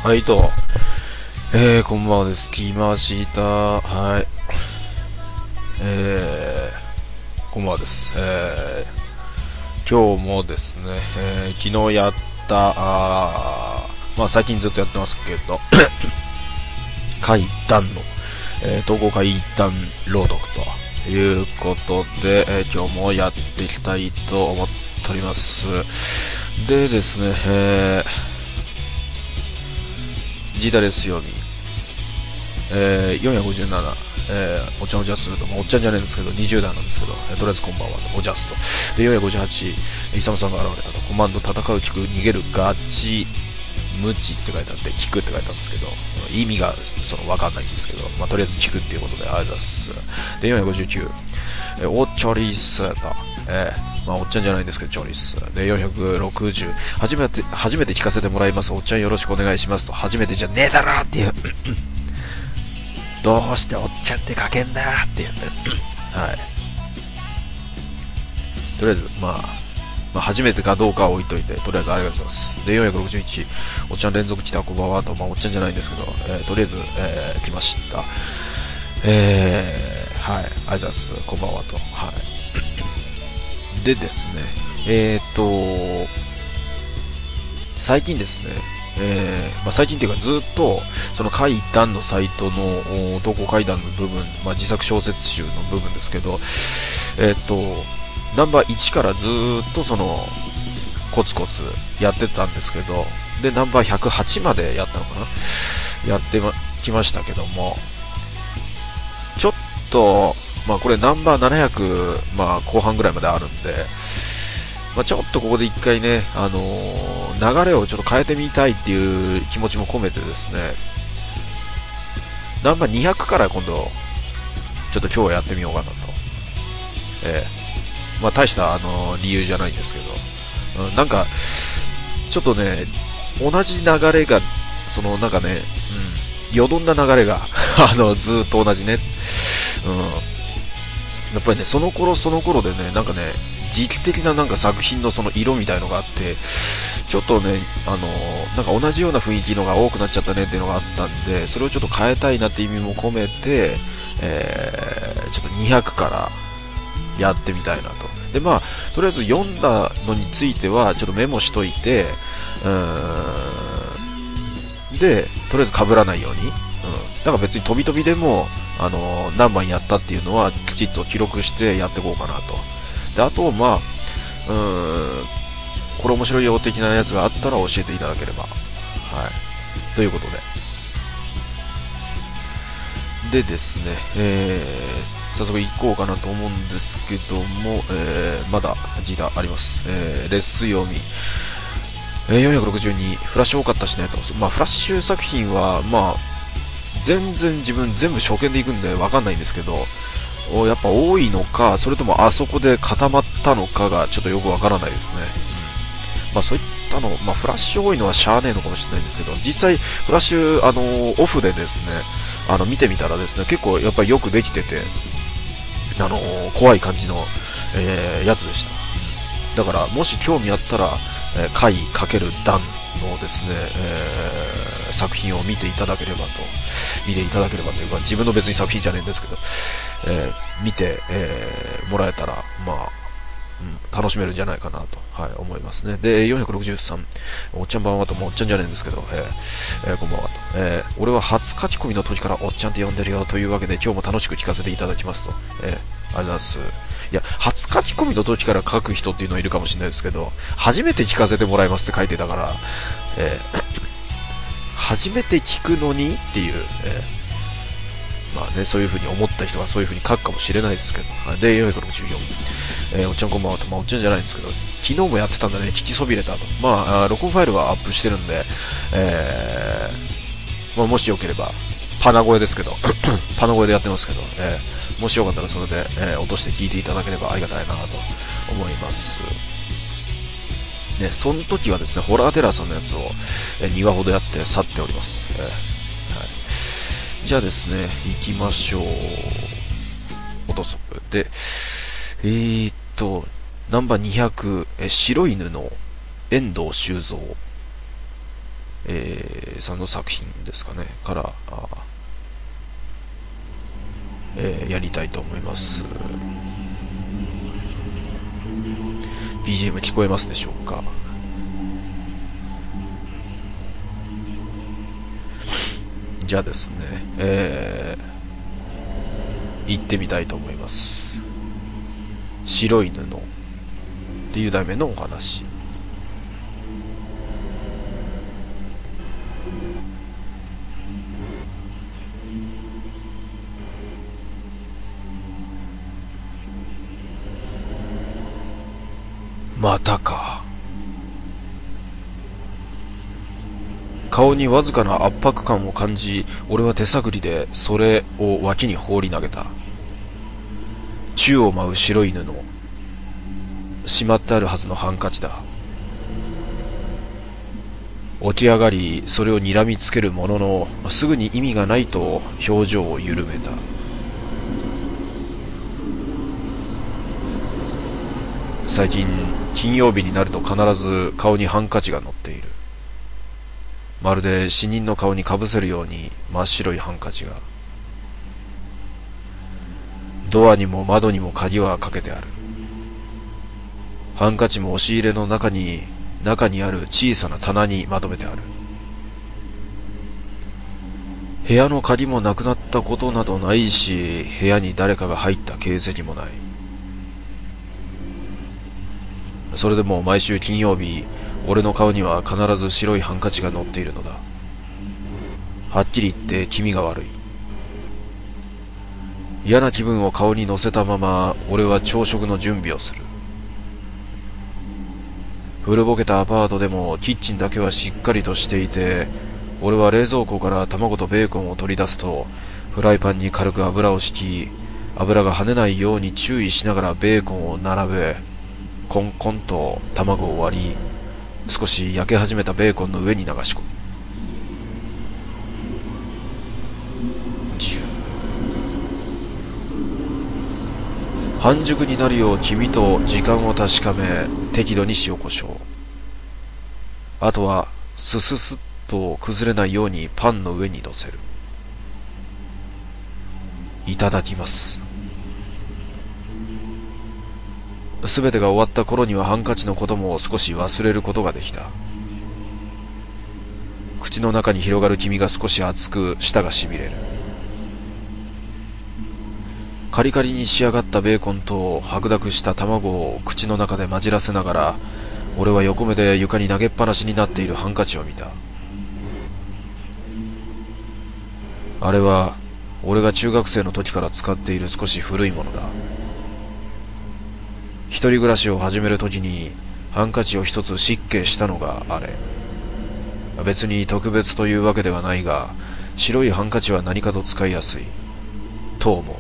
はい、どうも。こんばんはです。来ました。はい。こんばんはです。今日もですね、昨日やった、最近ずっとやってますけど、怪談の、統合怪談朗読ということで、今日もやっていきたいと思っております。でですね、ジータレス読み、457、お茶をジャスすると、おっちゃんじゃないんですけど、20代なんですけど、とりあえずこんばんはと、おジャスと。で、458、イサムさんが現れたと、コマンド、戦う、聞く、逃げる、ガチ、無知って書いてあって、聞くって書いてあるんですけど、意味がわかんないんですけど、とりあえず聞くっていうことで、ありがとうございます。で、459、おチョリスと、おっちゃんじゃないんですけど、チョリス。で、460、初めて聞かせてもらいます。おっちゃんよろしくお願いしますと、初めてじゃねえだろっていう。どうしておっちゃんって書けんだっていう。はい。とりあえず、初めてかどうかは置いといて、とりあえずありがとうございます。で、461、おっちゃん連続来た、こんばんはと、おっちゃんじゃないんですけど、とりあえず、来ました。はい、ありがとうございます。こんばんはと。はい。でですね、最近ですね、最近というかずっとその怪談のサイトの投稿怪談の部分、自作小説集の部分ですけど、ナンバー1からずっとそのコツコツやってたんですけど、でナンバー108までやったのかな、やってきましたけども、ちょっとこれナンバー700、後半ぐらいまであるんで、ちょっとここで一回ね、流れをちょっと変えてみたいっていう気持ちも込めてですね、ナンバー200から今度、ちょっと今日はやってみようかなと。大した、理由じゃないんですけど、なんか、ちょっとね、同じ流れが、よどんだ流れが、ずっと同じね、やっぱりね、その頃でね、時期的な作品のその色みたいのがあって、ちょっとね、同じような雰囲気のが多くなっちゃったねっていうのがあったんで、それをちょっと変えたいなって意味も込めて、ちょっと200からやってみたいなと。で、とりあえず読んだのについては、ちょっとメモしといて、で、とりあえず被らないように、だから別に飛び飛びでも、何番やったっていうのはきちっと記録してやっていこうかなと。で、あと、これ面白いよ的なやつがあったら教えていただければ。はい。ということで。でですね、早速行こうかなと思うんですけども、まだ字があります。レッス読み。462、フラッシュ多かったしねと。フラッシュ作品は、全然自分全部初見で行くんでわかんないんですけど、やっぱ多いのか、それともあそこで固まったのかがちょっとよくわからないですね。そういったの、フラッシュ多いのはしゃあねえのかもしれないんですけど、実際フラッシュオフでですね、見てみたらですね、結構やっぱりよくできてて、怖い感じの、やつでした。だからもし興味あったら、怪×談のですね、作品を見ていただければというか、自分の別に作品じゃねえんですけど、見て、もらえたら、楽しめるんじゃないかなと、思いますね。で、463、おっちゃんばんはと、もうおっちゃんじゃねえんですけど、こんばんはと、俺は初書き込みの時からおっちゃんって呼んでるよというわけで、今日も楽しく聞かせていただきますと、ありがとうございます。いや、初書き込みの時から書く人っていうのはいるかもしれないですけど、初めて聞かせてもらいますって書いてたから、初めて聞くのにっていう、そういう風に思った人がそういう風に書くかもしれないですけど、で、464、おっちゃんこんばんはと、おっちゃんじゃないんですけど、昨日もやってたんだね、聞きそびれたと。録音ファイルはアップしてるんで、もしよければ、パナ声ですけど、パナ声でやってますけど、もしよかったらそれで、落として聞いていただければありがたいなと思います。ね、その時はですね、ホラーテラーさんのやつを、2話ほどやって去っております。はい、じゃあですね、行きましょう。落とす。で、ナンバー200、白い布の遠藤修造。 さんの作品ですかね、から、やりたいと思います。BGM 聞こえますでしょうか。じゃあですね、行ってみたいと思います。白い布っていう題名のお話。またか。顔にわずかな圧迫感を感じ、俺は手探りでそれを脇に放り投げた。宙を舞う白い布、しまってあるはずのハンカチだ。起き上がり、それを睨みつけるものの、すぐに意味がないと表情を緩めた。最近、金曜日になると必ず顔にハンカチが乗っている。まるで死人の顔にかぶせるように真っ白いハンカチが。ドアにも窓にも鍵はかけてある。ハンカチも押し入れの中にある小さな棚にまとめてある。部屋の鍵もなくなったことなどないし、部屋に誰かが入った形跡もない。それでも毎週金曜日、俺の顔には必ず白いハンカチが乗っているのだ。はっきり言って気味が悪い。嫌な気分を顔に乗せたまま、俺は朝食の準備をする。古ぼけたアパートでもキッチンだけはしっかりとしていて、俺は冷蔵庫から卵とベーコンを取り出すと、フライパンに軽く油を敷き、油が跳ねないように注意しながらベーコンを並べ、コンコンと卵を割り、少し焼け始めたベーコンの上に流し込む。半熟になるよう黄身と時間を確かめ、適度に塩コショウ。あとはスススッと崩れないようにパンの上に乗せる。いただきます。すべてが終わった頃にはハンカチのことも少し忘れることができた。口の中に広がる黄身が少し熱く、舌がしびれる。カリカリに仕上がったベーコンと白濁した卵を口の中で混じらせながら、俺は横目で床に投げっぱなしになっているハンカチを見た。あれは俺が中学生の時から使っている少し古いものだ。一人暮らしを始める時にハンカチを一つ失敬したのがあれ。別に特別というわけではないが、白いハンカチは何かと使いやすいと思う。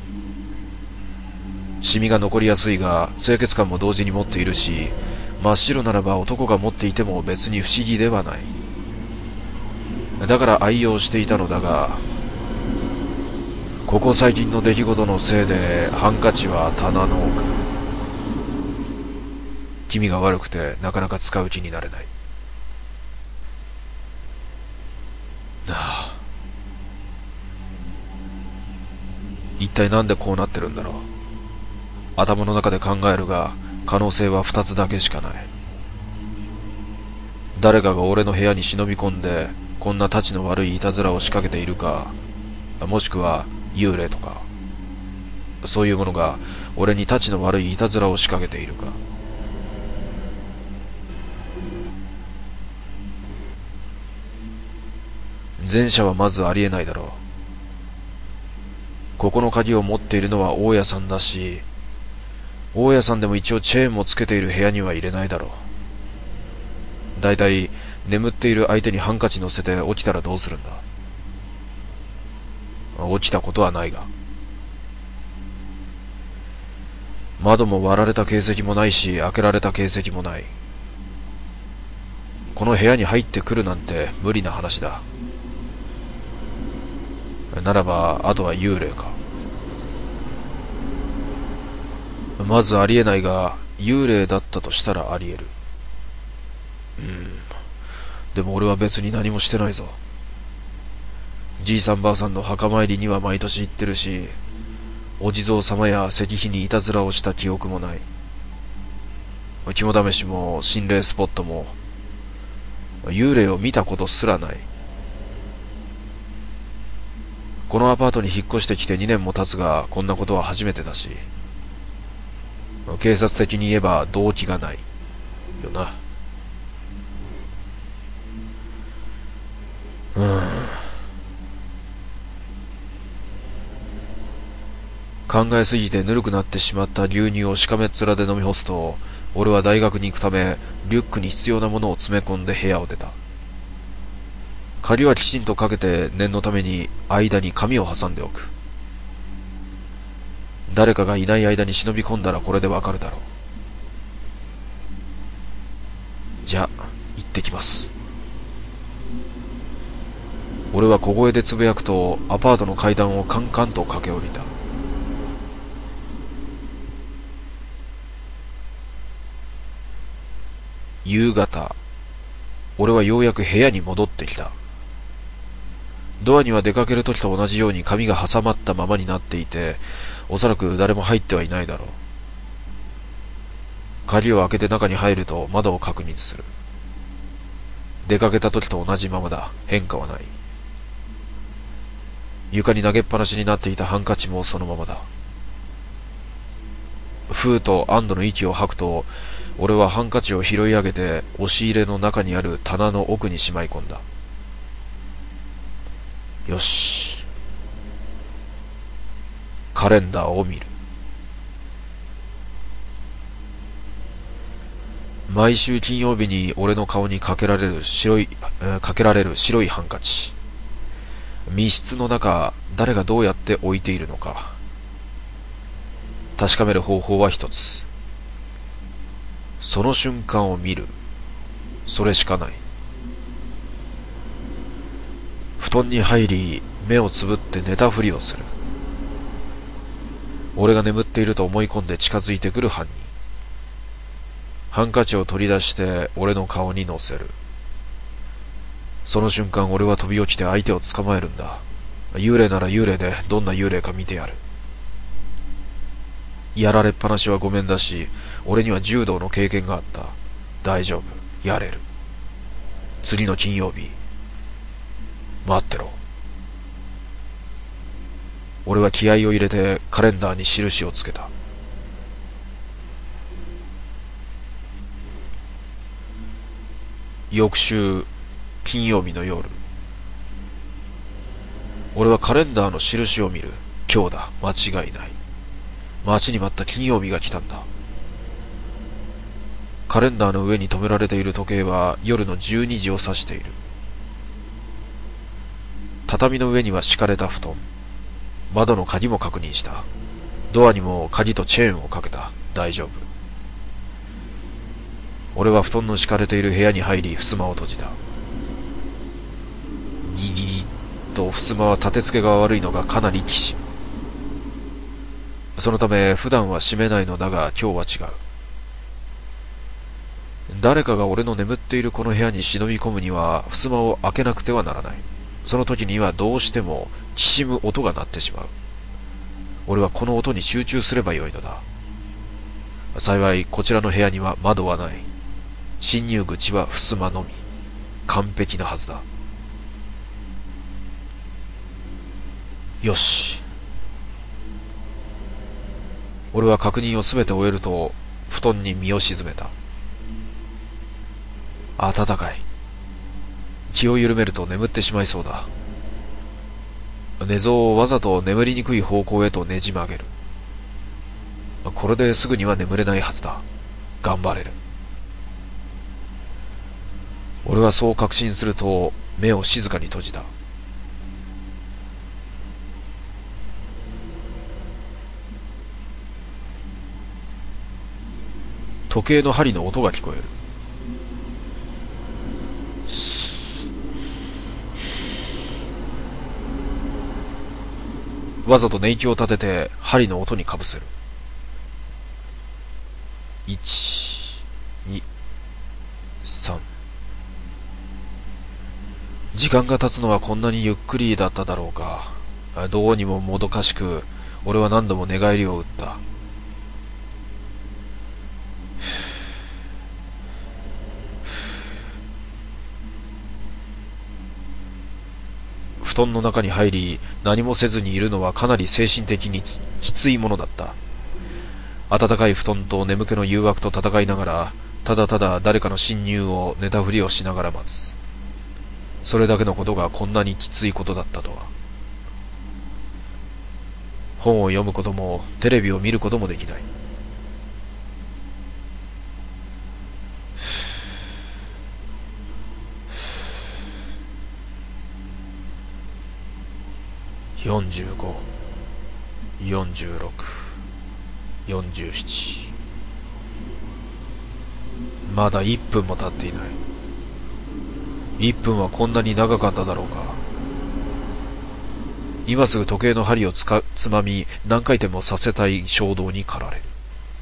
シミが残りやすいが清潔感も同時に持っているし、真っ白ならば男が持っていても別に不思議ではない。だから愛用していたのだが、ここ最近の出来事のせいでハンカチは棚の奥。気味が悪くてなかなか使う気になれない。一体なんでこうなってるんだろう。頭の中で考えるが、可能性は二つだけしかない。誰かが俺の部屋に忍び込んでこんなたちの悪いいたずらを仕掛けているか、もしくは幽霊とか、そういうものが俺にたちの悪いいたずらを仕掛けているか。前者はまずありえないだろう。ここの鍵を持っているのは大家さんだし、大家さんでも一応チェーンもつけている部屋には入れないだろう。だいたい眠っている相手にハンカチ乗せて起きたらどうするんだ。起きたことはないが、窓も割られた形跡もないし、開けられた形跡もない。この部屋に入ってくるなんて無理な話だ。ならばあとは幽霊か。まずありえないが、幽霊だったとしたらありえる。 でも俺は別に何もしてないぞ。じいさんばあさんの墓参りには毎年行ってるし、お地蔵様や石碑にいたずらをした記憶もない。肝試しも心霊スポットも幽霊を見たことすらない。このアパートに引っ越してきて2年も経つが、こんなことは初めてだし、警察的に言えば動機がないよな。考えすぎてぬるくなってしまった牛乳をしかめっ面で飲み干すと、俺は大学に行くためリュックに必要なものを詰め込んで部屋を出た。鍵はきちんとかけて念のために間に紙を挟んでおく。誰かがいない間に忍び込んだらこれでわかるだろう。じゃあ行ってきます。俺は小声でつぶやくとアパートの階段をカンカンと駆け下りた。夕方、俺はようやく部屋に戻ってきた。ドアには出かける時と同じように紙が挟まったままになっていて、おそらく誰も入ってはいないだろう。鍵を開けて中に入ると窓を確認する。出かけた時と同じままだ。変化はない。床に投げっぱなしになっていたハンカチもそのままだ。ふーと安堵の息を吐くと、俺はハンカチを拾い上げて押し入れの中にある棚の奥にしまい込んだ。よし。カレンダーを見る。毎週金曜日に俺の顔にかけられる白いハンカチ。密室の中、誰がどうやって置いているのか。確かめる方法は一つ。その瞬間を見る。それしかない。布団に入り、目をつぶって寝たふりをする。俺が眠っていると思い込んで近づいてくる犯人。ハンカチを取り出して俺の顔に乗せる。その瞬間俺は飛び起きて相手を捕まえるんだ。幽霊なら幽霊でどんな幽霊か見てやる。やられっぱなしはごめんだし、俺には柔道の経験があった。大丈夫、やれる。次の金曜日、待ってろ。俺は気合を入れてカレンダーに印をつけた。翌週金曜日の夜、俺はカレンダーの印を見る。今日だ、間違いない。待ちに待った金曜日が来たんだ。カレンダーの上に止められている時計は夜の12時を指している。畳の上には敷かれた布団。窓の鍵も確認した。ドアにも鍵とチェーンをかけた。大丈夫。俺は布団の敷かれている部屋に入り、襖を閉じた。ギギギと襖は立て付けが悪いのがかなりきしむ。そのため普段は閉めないのだが今日は違う。誰かが俺の眠っているこの部屋に忍び込むには襖を開けなくてはならない。その時にはどうしてもきしむ音が鳴ってしまう。俺はこの音に集中すればよいのだ。幸いこちらの部屋には窓はない。侵入口は襖のみ。完璧なはずだ。よし。俺は確認をすべて終えると布団に身を沈めた。暖かい。気を緩めると眠ってしまいそうだ。寝相をわざと眠りにくい方向へとねじ曲げる。これですぐには眠れないはずだ。頑張れる。俺はそう確信すると目を静かに閉じた。時計の針の音が聞こえる。わざと寝息を立てて針の音にかぶせる。1、2、3。 時間が経つのはこんなにゆっくりだっただろうか。どうにももどかしく、俺は何度も寝返りを打った。布団の中に入り、何もせずにいるのはかなり精神的にきついものだった。暖かい布団と眠気の誘惑と戦いながら、ただただ誰かの侵入を寝たふりをしながら待つ。それだけのことがこんなにきついことだったとは。本を読むこともテレビを見ることもできない。45、46、47。まだ1分も経っていない。1分はこんなに長かっただろうか。今すぐ時計の針をつまみ、何回転もさせたい衝動に駆られる。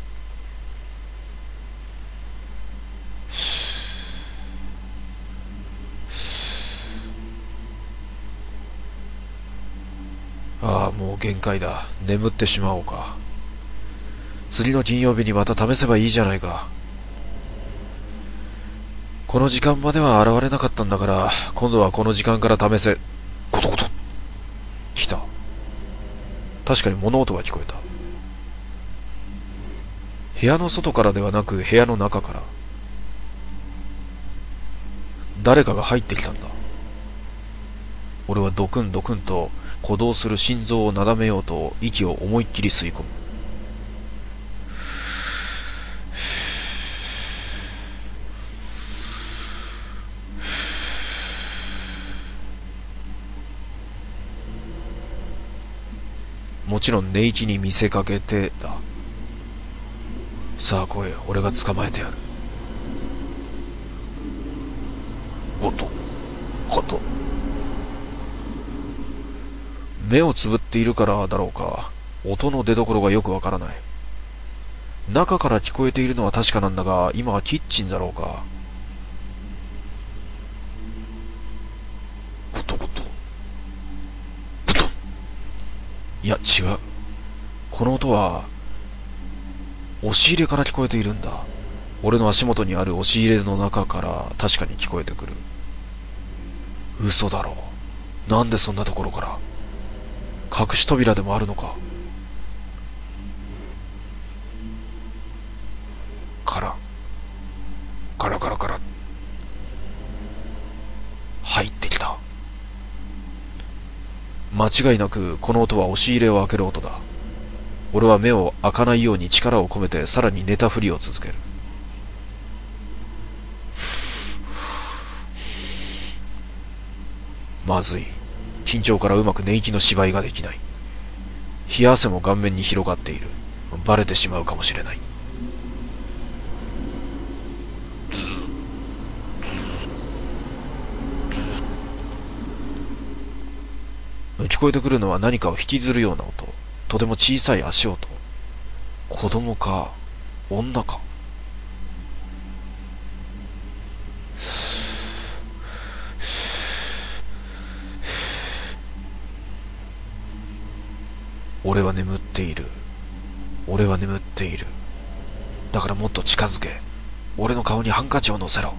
ああ、もう限界だ。眠ってしまおうか。次の金曜日にまた試せばいいじゃないか。この時間までは現れなかったんだから、今度はこの時間から試せ。コトコト。来た。確かに物音が聞こえた。部屋の外からではなく部屋の中から。誰かが入ってきたんだ。俺はドクンドクンと鼓動する心臓をなだめようと息を思いっきり吸い込む。もちろん寝息に見せかけてだ。さあ来い、俺が捕まえてやる。ゴトゴト。目をつぶっているからだろうか、音の出所がよくわからない。中から聞こえているのは確かなんだが、今はキッチンだろうか。ゴトゴトゴトン。いや違う。この音は押し入れから聞こえているんだ。俺の足元にある押し入れの中から確かに聞こえてくる。嘘だろう。なんでそんなところから。隠し扉でもあるのか。カラカラカラカラ。入ってきた。間違いなくこの音は押し入れを開ける音だ。俺は目を開かないように力を込めてさらに寝たふりを続ける。まずい。緊張からうまく寝息の芝居ができない。冷や汗も顔面に広がっている。バレてしまうかもしれない。聞こえてくるのは何かを引きずるような音。とても小さい足音。子供か女か。俺は眠っている。俺は眠っている。だからもっと近づけ。俺の顔にハンカチを乗せろ。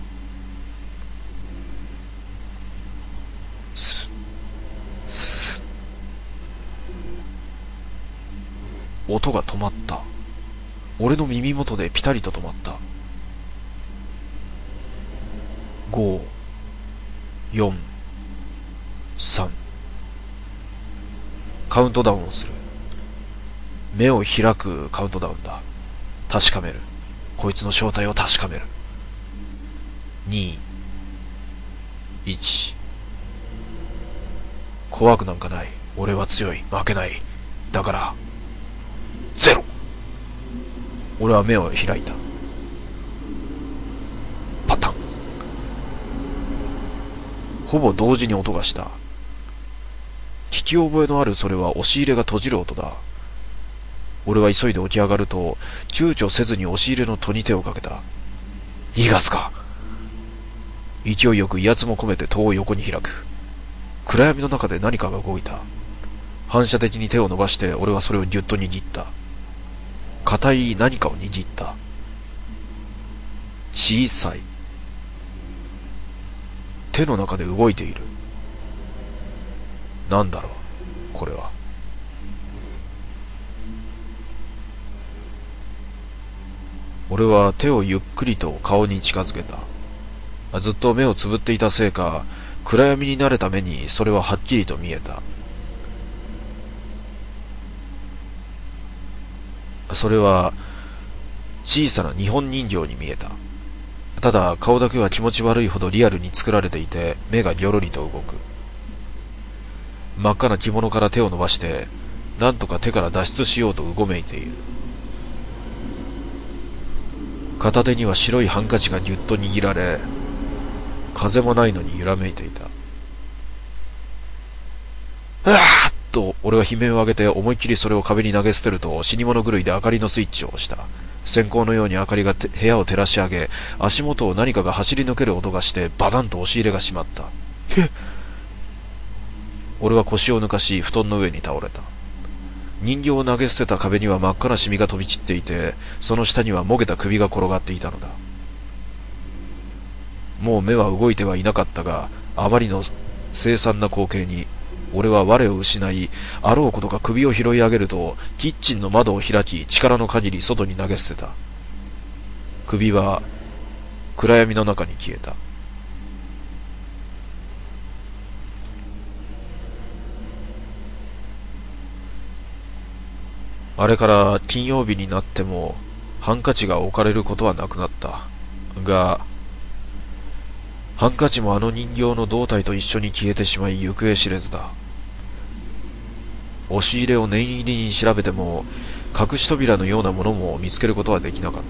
スルスル。音が止まった。俺の耳元でピタリと止まった。5、4、3。カウントダウンをする。目を開くカウントダウンだ。確かめる。こいつの正体を確かめる。2、1。怖くなんかない。俺は強い。負けない。だから、0。俺は目を開いた。パタン。ほぼ同時に音がした。聞き覚えのあるそれは押し入れが閉じる音だ。俺は急いで起き上がると、躊躇せずに押し入れの戸に手をかけた。逃がすか。 勢いよく威圧も込めて戸を横に開く。暗闇の中で何かが動いた。反射的に手を伸ばして俺はそれをぎゅっと握った。硬い何かを握った。小さい。手の中で動いている。なんだろう、これは。俺は手をゆっくりと顔に近づけた。ずっと目をつぶっていたせいか、暗闇に慣れた目にそれははっきりと見えた。それは小さな日本人形に見えた。ただ顔だけは気持ち悪いほどリアルに作られていて、目がぎょろりと動く。真っ赤な着物から手を伸ばして、なんとか手から脱出しようとうごめいている。片手には白いハンカチがぎゅっと握られ、風もないのに揺らめいていた。あーっと俺は悲鳴を上げて思いっきりそれを壁に投げ捨てると、死に物狂いで明かりのスイッチを押した。閃光のように明かりが部屋を照らし上げ、足元を何かが走り抜ける音がしてバタンと押し入れが閉まった。俺は腰を抜かし布団の上に倒れた。人形を投げ捨てた壁には真っ赤なシミが飛び散っていて、その下にはもげた首が転がっていたのだ。もう目は動いてはいなかったが、あまりの凄惨な光景に俺は我を失い、あろうことか首を拾い上げると、キッチンの窓を開き、力の限り外に投げ捨てた。首は暗闇の中に消えた。あれから金曜日になってもハンカチが置かれることはなくなった。が、ハンカチもあの人形の胴体と一緒に消えてしまい行方知れずだ。押し入れを念入りに調べても、隠し扉のようなものも見つけることはできなかった。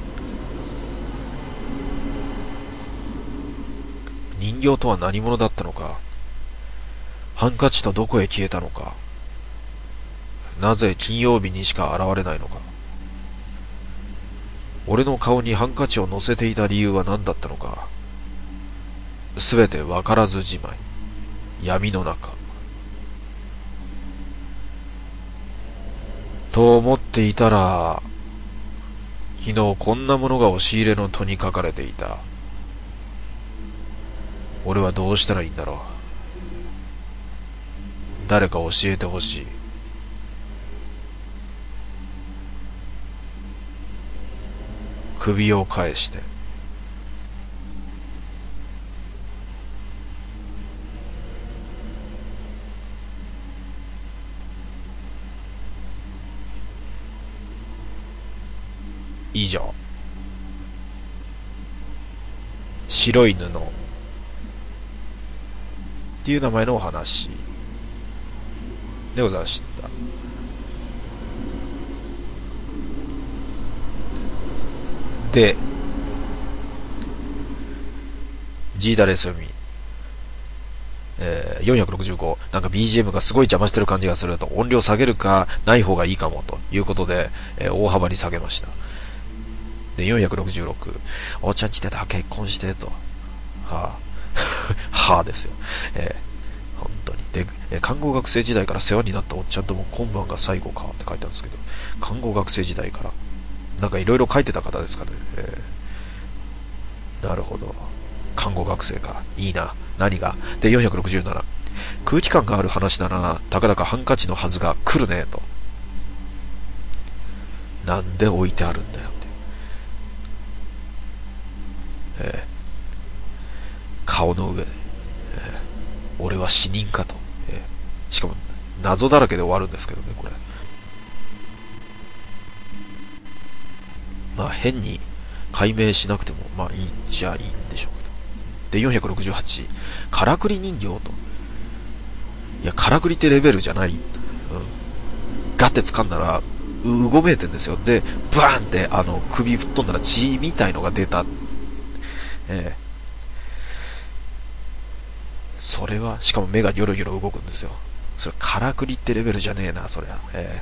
人形とは何者だったのか。ハンカチとどこへ消えたのか。なぜ金曜日にしか現れないのか。俺の顔にハンカチを乗せていた理由は何だったのか。すべてわからずじまい。闇の中。と思っていたら、昨日こんなものが押し入れの戸に書かれていた。俺はどうしたらいいんだろう。誰か教えてほしい。首を返して。以上。白い布っていう名前のお話でございました。で、G ダレスミ、465、なんか BGM がすごい邪魔してる感じがすると、音量下げるかない方がいいかもということで、大幅に下げました。で、466、おっちゃん来てた、結婚してと。はあ、はあですよ。本当に。で、看護学生時代から世話になったおっちゃんとも今晩が最後かって書いてあるんですけど、看護学生時代から、なんかいろいろ書いてた方ですかね。なるほど。看護学生か。いいな。何が。で、467。空気感がある話だな。たかだかハンカチのはずが来るね。と。なんで置いてあるんだよって。顔の上で。俺は死人かと。しかも、謎だらけで終わるんですけどね、これ。まあ、変に解明しなくても、まあいいっちゃいいんでしょうけど。で、468、からくり人形と。いや、からくりってレベルじゃない。うん。ガッて掴んだら、うごめいてんですよ。で、バーンって、首吹っ飛んだら血みたいのが出た。それは、しかも目がギョロギョロ動くんですよ。それ、からくりってレベルじゃねえな、そりゃ。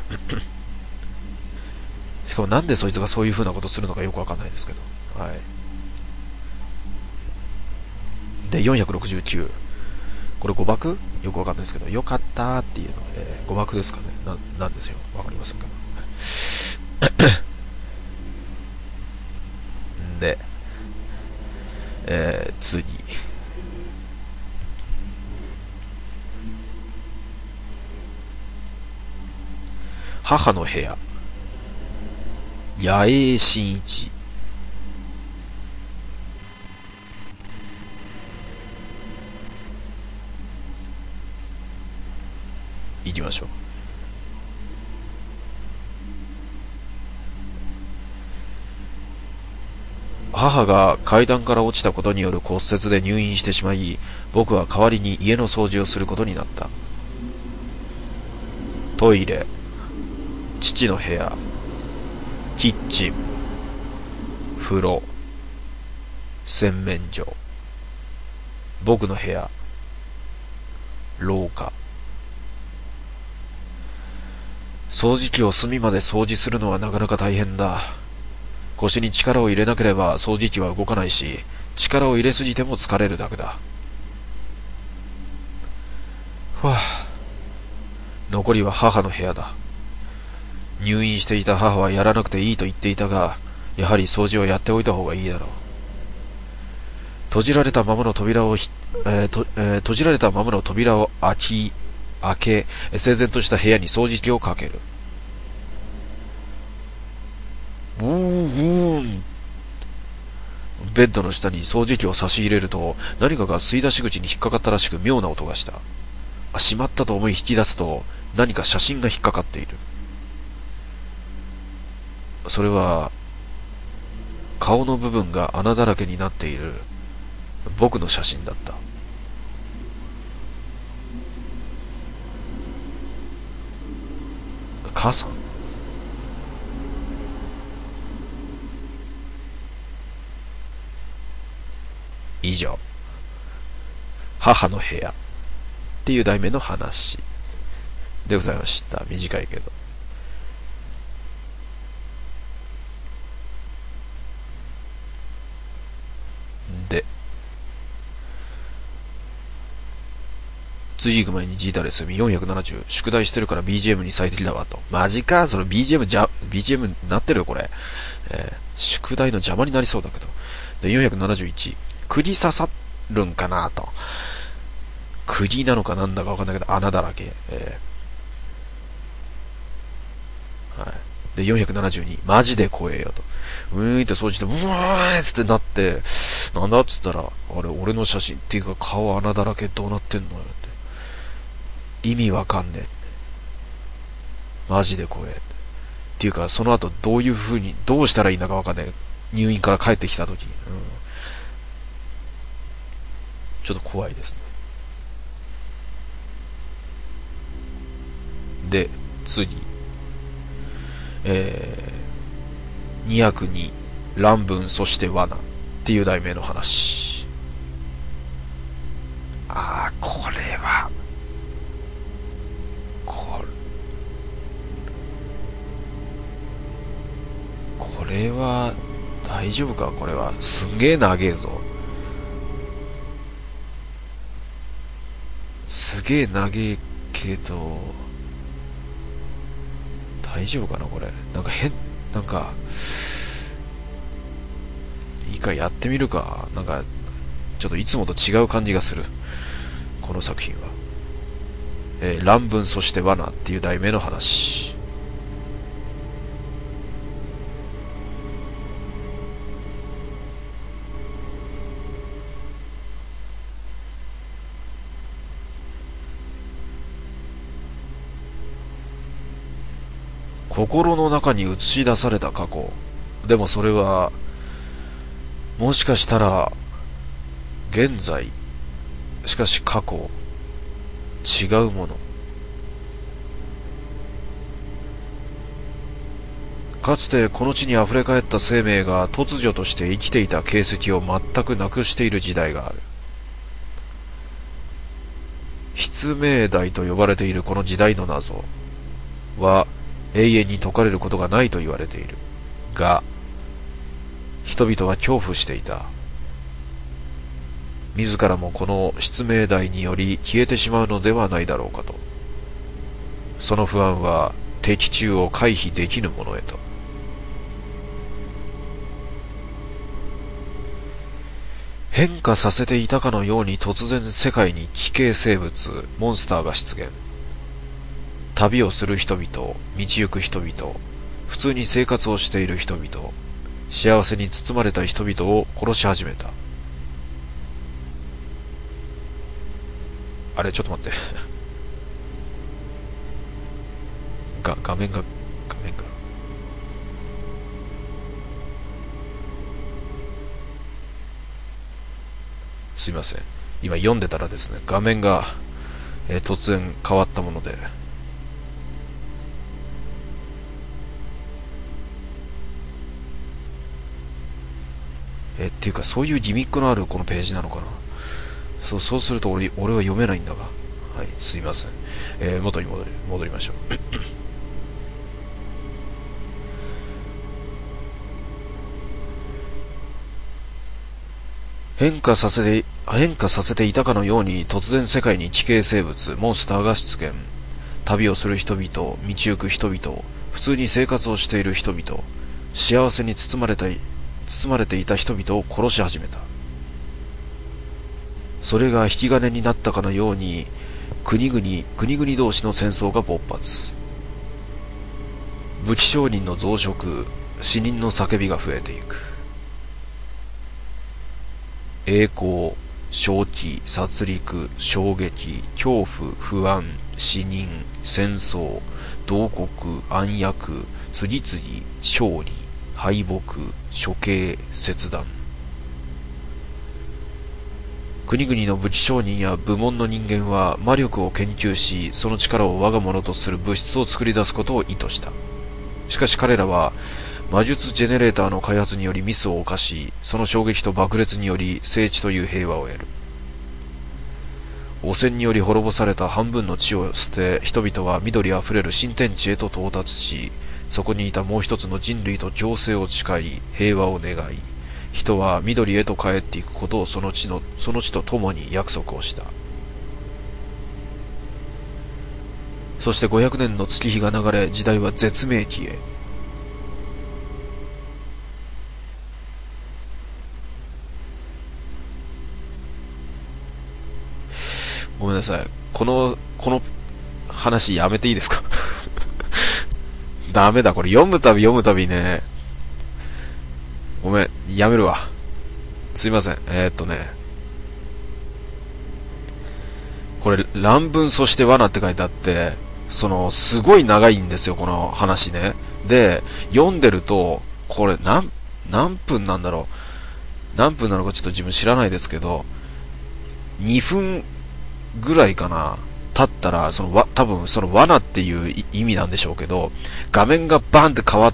しかもなんでそいつがそういう風なことするのかよくわかんないですけど。はい。 で、469。これ誤爆よくわかんないですけど、よかったーっていうの、誤爆ですかね。なんですよ。わかりませんけど。で、次。母の部屋。八重真一。行きましょう。母が階段から落ちたことによる骨折で入院してしまい、僕は代わりに家の掃除をすることになった。トイレ、父の部屋、キッチン、風呂、洗面所、僕の部屋、廊下。掃除機を隅まで掃除するのはなかなか大変だ。腰に力を入れなければ掃除機は動かないし、力を入れすぎても疲れるだけだ。ふわ残りは母の部屋だ。入院していた母はやらなくていいと言っていたが、やはり掃除をやっておいた方がいいだろう。閉じられたままの扉を閉じられたままの扉を開け、整然とした部屋に掃除機をかける。ブーンブーン。ベッドの下に掃除機を差し入れると、何かが吸い出し口に引っかかったらしく妙な音がした。しまったと思い引き出すと、何か写真が引っかかっている。それは、顔の部分が穴だらけになっている僕の写真だった。母さん？以上、母の部屋っていう題名の話でございました。短いけど。で、次行く前にジータレスミ470、宿題してるから BGM に最適だわと。マジか、その BGM になってるよ、これ。宿題の邪魔になりそうだけど。で、471、釘刺さるんかなと。釘なのかなんだかわかんないけど、穴だらけ。はい。で、472、マジで怖えよと。うーんって掃除して、うわーっつってなって、なんだっつったら、あれ、俺の写真っていうか顔穴だらけどうなってんのよって。意味わかんねえ。マジで怖えって。っていうか、その後どういう風に、どうしたらいいんだかわかんない。入院から帰ってきた時に。ちょっと怖いですね。で、次。202、乱文そして罠っていう題名の話。これは、これは、大丈夫かこれは。すんげえ長えぞ。すげえ長えけど、大丈夫かなこれ。なんか、いいかやってみるか。なんか、ちょっといつもと違う感じがする。この作品は。乱文そして罠っていう題名の話。心の中に映し出された過去。でもそれは、もしかしたら、現在、しかし過去、違うもの。かつてこの地に溢れ返った生命が突如として生きていた形跡を全くなくしている時代がある。筆明代と呼ばれているこの時代の謎は永遠に解かれることがないと言われている。が、人々は恐怖していた。 自らもこの失明台により消えてしまうのではないだろうかと。その不安は敵中を回避できぬものへと。変化させていたかのように突然世界に奇形生物、モンスターが出現。旅をする人々、道行く人々、普通に生活をしている人々、幸せに包まれた人々を殺し始めた。あれ、ちょっと待って。画面が。すいません。今読んでたらですね、画面が、突然変わったもので。っていうか、そういうギミックのあるこのページなのかな。そうすると俺は読めないんだが。はい、すいません。元に戻りましょう。変化させていたかのように突然世界に奇形生物、モンスターが出現。旅をする人々、道行く人々、普通に生活をしている人々、幸せに包まれていた人々を殺し始めた。それが引き金になったかのように、国々同士の戦争が勃発。武器商人の増殖、死人の叫びが増えていく。栄光、正気、殺戮、衝撃、恐怖、不安、死人、戦争、慟哭、暗躍、次々、勝利、敗北、処刑、切断。国々の武器商人や部門の人間は魔力を研究し、その力を我が物とする物質を作り出すことを意図した。しかし彼らは魔術ジェネレーターの開発によりミスを犯し、その衝撃と爆裂により聖地という平和を得る。汚染により滅ぼされた半分の地を捨て、人々は緑あふれる新天地へと到達し、そこにいたもう一つの人類と共生を誓い、平和を願い、人は緑へと帰っていくことをその地と共に約束をした。そして500年の月日が流れ、時代は絶命期へ。ごめんなさい。この話やめていいですか？ダメだ、これ読むたびね。ごめん、やめるわ。すいません。これ、乱文そして罠って書いてあって、すごい長いんですよ、この話ね。で、読んでると、これ、何分なんだろう。何分なのかちょっと自分知らないですけど、2分ぐらいかな。経ったら、多分罠っていう意味なんでしょうけど、画面がバンって変わって、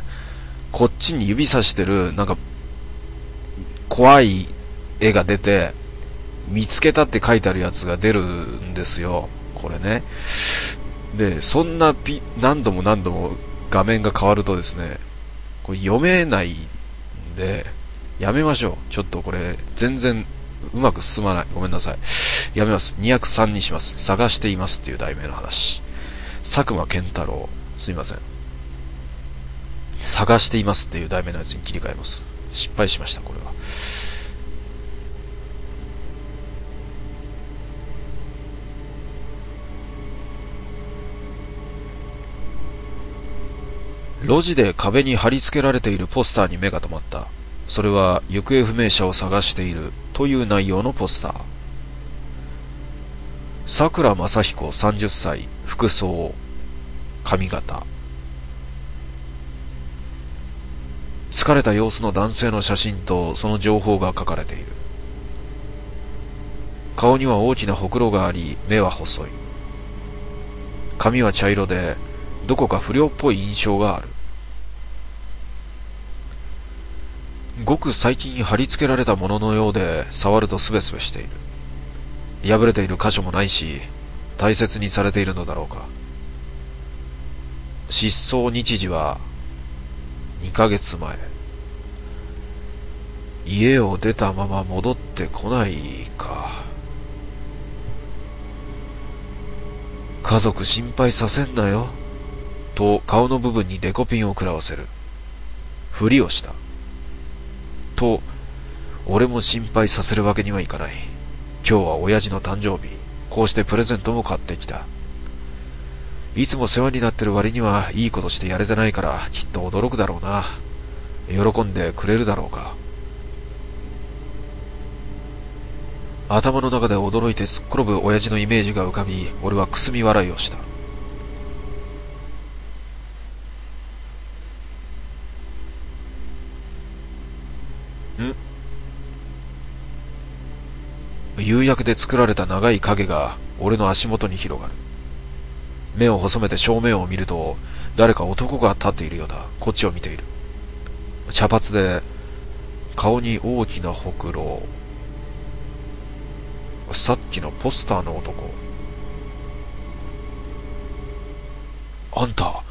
こっちに指さしてる、なんか、怖い絵が出て、見つけたって書いてあるやつが出るんですよ。これね。で、そんな何度も画面が変わるとですね、これ読めないんで、やめましょう。ちょっとこれ、全然うまく進まない。ごめんなさい。やめます。203にします。探していますっていう題名の話。佐久間健太郎。すいません。探していますっていう題名のやつに切り替えます。失敗しました、これは。路地で壁に貼り付けられているポスターに目が留まった。それは行方不明者を探しているという内容のポスター。桜正彦30歳、服装、髪型。疲れた様子の男性の写真とその情報が書かれている。顔には大きなほくろがあり、目は細い。髪は茶色で、どこか不良っぽい印象がある。ごく最近貼り付けられたもののようで、触るとスベスベしている。破れている箇所もないし、大切にされているのだろうか。失踪日時は2ヶ月前。 家を出たまま戻ってこないか。家族心配させんなよ。と顔の部分にデコピンを食らわせる。ふりをした。と、俺も心配させるわけにはいかない。今日は親父の誕生日。こうしてプレゼントも買ってきた。いつも世話になってる割にはいいことしてやれてないからきっと驚くだろうな。喜んでくれるだろうか。頭の中で驚いてすっ転ぶ親父のイメージが浮かび、俺はくすみ笑いをした。夕焼けで作られた長い影が俺の足元に広がる。目を細めて正面を見ると、誰か男が立っているようだ。こっちを見ている。茶髪で、顔に大きなほくろ。さっきのポスターの男。あんた。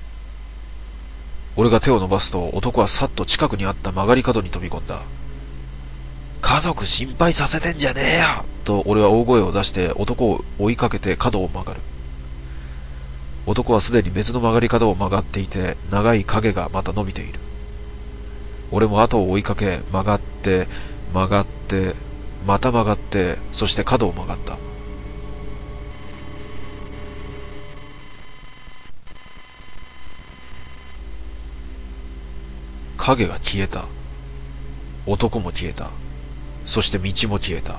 俺が手を伸ばすと男はさっと近くにあった曲がり角に飛び込んだ。家族心配させてんじゃねえよと俺は大声を出して男を追いかけて角を曲がる。男はすでに別の曲がり角を曲がっていて、長い影がまた伸びている。俺も後を追いかけ、曲がって、曲がって、また曲がって、そして角を曲がった。影が消えた。男も消えた。そして道も消えた。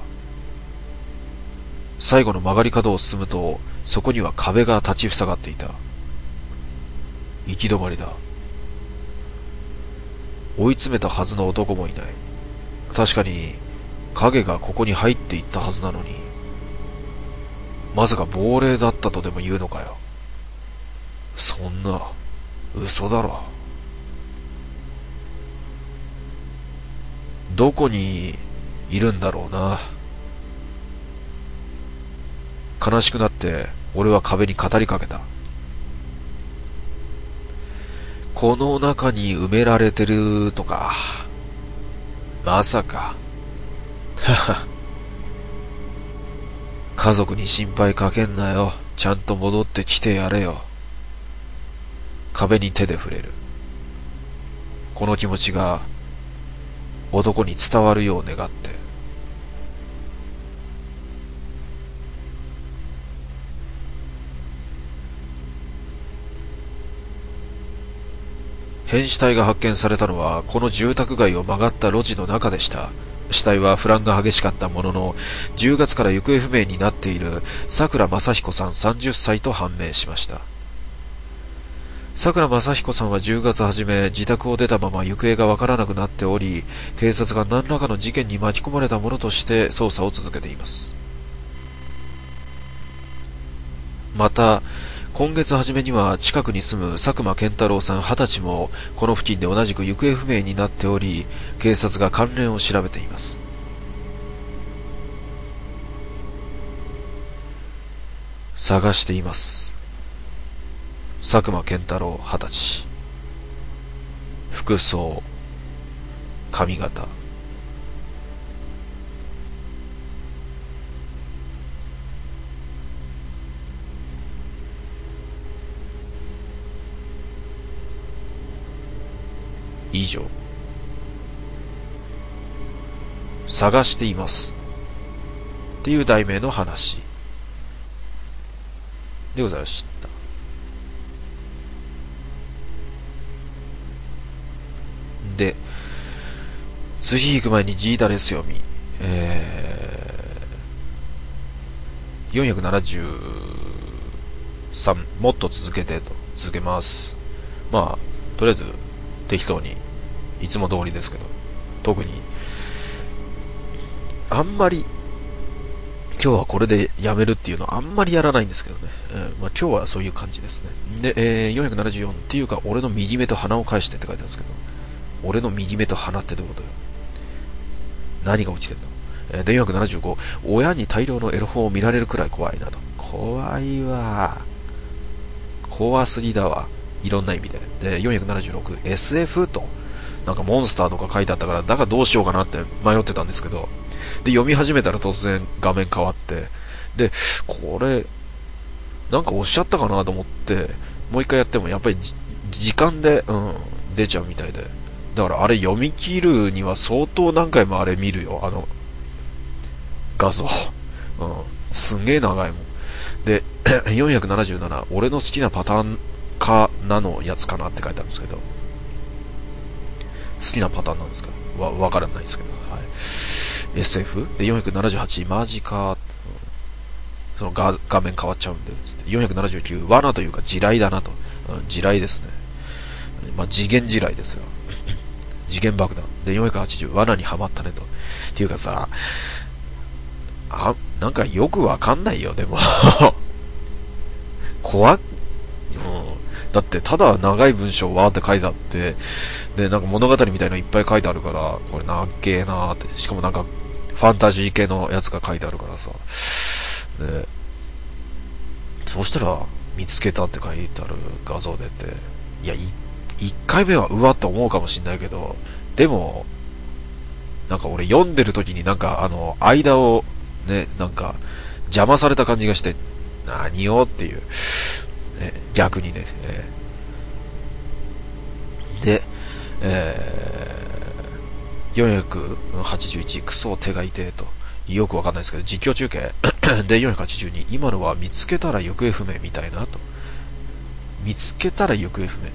最後の曲がり角を進むと、そこには壁が立ちふさがっていた。行き止まりだ。追い詰めたはずの男もいない。確かに、影がここに入っていったはずなのに、まさか亡霊だったとでも言うのかよ。そんな、嘘だろ。どこにいるんだろうな。悲しくなって俺は壁に語りかけた。この中に埋められてるとか。まさか。はは。家族に心配かけんなよ。ちゃんと戻ってきてやれよ。壁に手で触れる。この気持ちが男に伝わるよう願って。変死体が発見されたのはこの住宅街を曲がった路地の中でした。死体は腐乱が激しかったものの、10月から行方不明になっている桜正彦さん30歳と判明しました。桜正彦さんは10月初め、自宅を出たまま行方がわからなくなっており、警察が何らかの事件に巻き込まれたものとして捜査を続けています。また、今月初めには近くに住む佐久間健太郎さん20歳もこの付近で同じく行方不明になっており、警察が関連を調べています。探しています。佐久間健太郎20歳。服装、髪型。以上。探していますっていう題名の話でございました。で、次行く前にジータレス読み。473、もっと続けてと、続けます。まあ、とりあえず、適当に、いつも通りですけど、特に、あんまり、今日はこれでやめるっていうのはあんまりやらないんですけどね。まあ、今日はそういう感じですね。で、474っていうか、俺の右目と鼻を返してって書いてあるんですけど、俺の右目と鼻ってどういうことよ。何が起きてんの。で、475、親に大量のエロ本を見られるくらい怖いなと。怖いわ。怖すぎだわ。いろんな意味で。で、476、SF と。 なんかモンスターとか書いてあったから、だからどうしようかなって迷ってたんですけど、で、読み始めたら突然画面変わって、で、これ、なんかおっしゃったかなと思って、もう一回やってもやっぱり時間で、出ちゃうみたいで。だからあれ読み切るには相当何回もあれ見るよ、画像。すんげえ長いもん。で、477、俺の好きなパターン化なのやつかなって書いてあるんですけど、好きなパターンなんですかわからないですけど、はい。SF? で、478、マジか、その画面変わっちゃうんで、479、罠というか地雷だなと。地雷ですね。まあ、次元地雷ですよ。次元爆弾。で、480、罠にはまったねと。っていうかさ、なんかよくわかんないよ、でも。怖っ、だって、ただ長い文章わーって書いてあって、で、なんか物語みたいのいっぱい書いてあるから、これなっけーなーって。しかもなんか、ファンタジー系のやつが書いてあるからさ。で、そうしたら、見つけたって書いてある画像出て、いや、1回目はうわって思うかもしんないけど、でも、なんか俺読んでる時になんか間をね、なんか邪魔された感じがして、何をっていう、ね、逆にね、で、481、クソ手が痛えと。よくわかんないですけど、実況中継で482、今のは見つけたら行方不明みたいなと。見つけたら行方不明。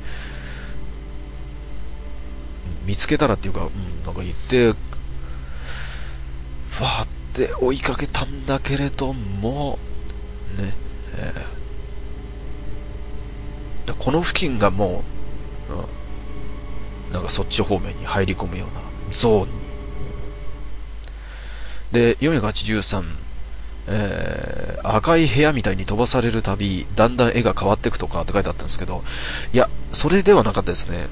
見つけたらっていうか、なんか言って、ファーって追いかけたんだけれども、ね、この付近がもう、なんかそっち方面に入り込むようなゾーンに。で、483、赤い部屋みたいに飛ばされるたび、だんだん絵が変わっていくとかって書いてあったんですけど、いや、それではなかったですね。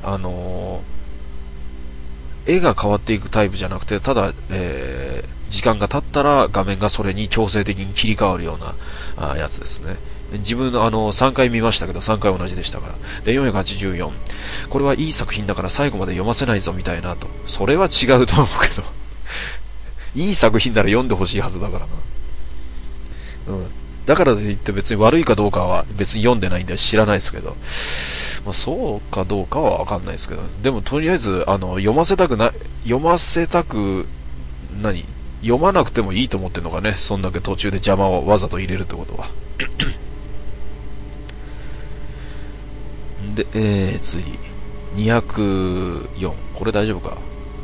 絵が変わっていくタイプじゃなくて、ただ、時間が経ったら画面がそれに強制的に切り替わるようなやつですね。自分3回見ましたけど、3回同じでしたから。で、484。これはいい作品だから最後まで読ませないぞみたいなと。それは違うと思うけど。いい作品なら読んでほしいはずだからな。だからといって別に悪いかどうかは別に読んでないんで知らないですけど。まあ、そうかどうかはわかんないですけど。でもとりあえず、読ませたく、読まなくてもいいと思ってるのかね。そんだけ途中で邪魔をわざと入れるってことは。で、次。204。これ大丈夫か？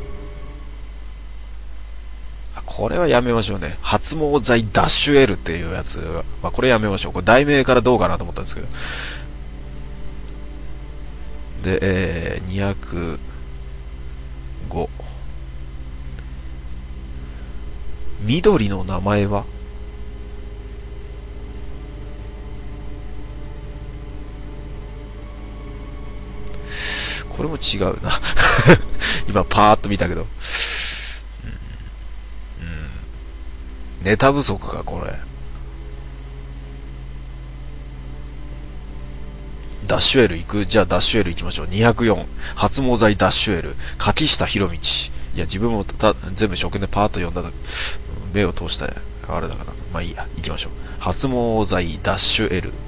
これはやめましょうね。発毛剤ダッシュ L っていうやつ。まあ、これやめましょう。これ題名からどうかなと思ったんですけど。で、205。緑の名前は？これも違うな。今パーッと見たけど。ネタ不足か、これ。ダッシュ L 行く？じゃあダッシュ L 行きましょう。204。発毛剤ダッシュ L。柿下博道。いや、自分も全部初見でパーッと読んだ目を通したあれだから。まあいいや、行きましょう。発毛剤ダッシュ L。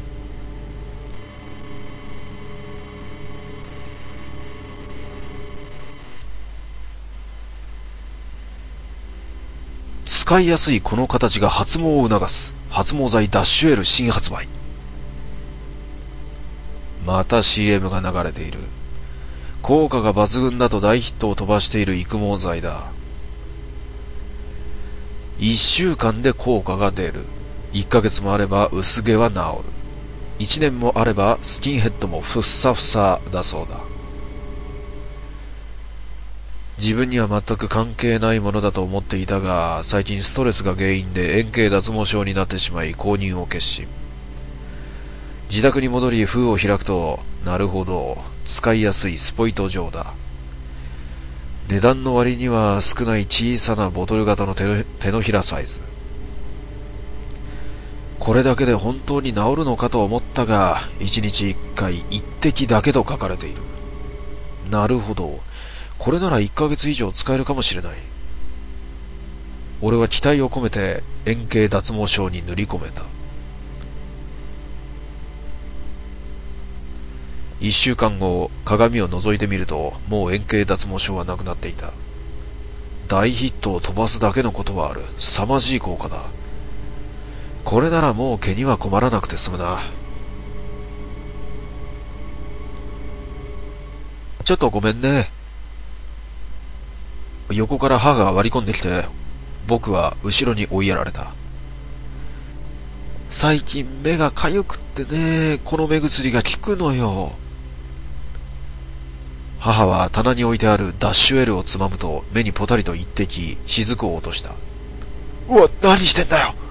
使いやすいこの形が発毛を促す。発毛剤ダッシュ L 新発売。また CM が流れている。効果が抜群だと大ヒットを飛ばしている育毛剤だ。1週間で効果が出る。1ヶ月もあれば薄毛は治る。1年もあればスキンヘッドもふっさふさだそうだ。自分には全く関係ないものだと思っていたが、最近ストレスが原因で円形脱毛症になってしまい購入を決心。自宅に戻り封を開くと、なるほど、使いやすいスポイト状だ。値段の割には少ない小さなボトル型の手のひらサイズ。これだけで本当に治るのかと思ったが、1日1回1滴だけと書かれている。なるほど。 これなら1ヶ月以上使えるかもしれない。俺は期待を込めて円形脱毛症に塗り込めた。1週間後、鏡を覗いてみると、もう円形脱毛症はなくなっていた。大ヒットを飛ばすだけのことはある。凄まじい効果だ。これならもう毛には困らなくて済むな。ちょっとごめんね。横から母が割り込んできて、僕は後ろに追いやられた。最近目がかゆくってね、この目薬が効くのよ。母は棚に置いてあるダッシュ L をつまむと目にポタリと一滴雫を落とした。うわ、何してんだよ。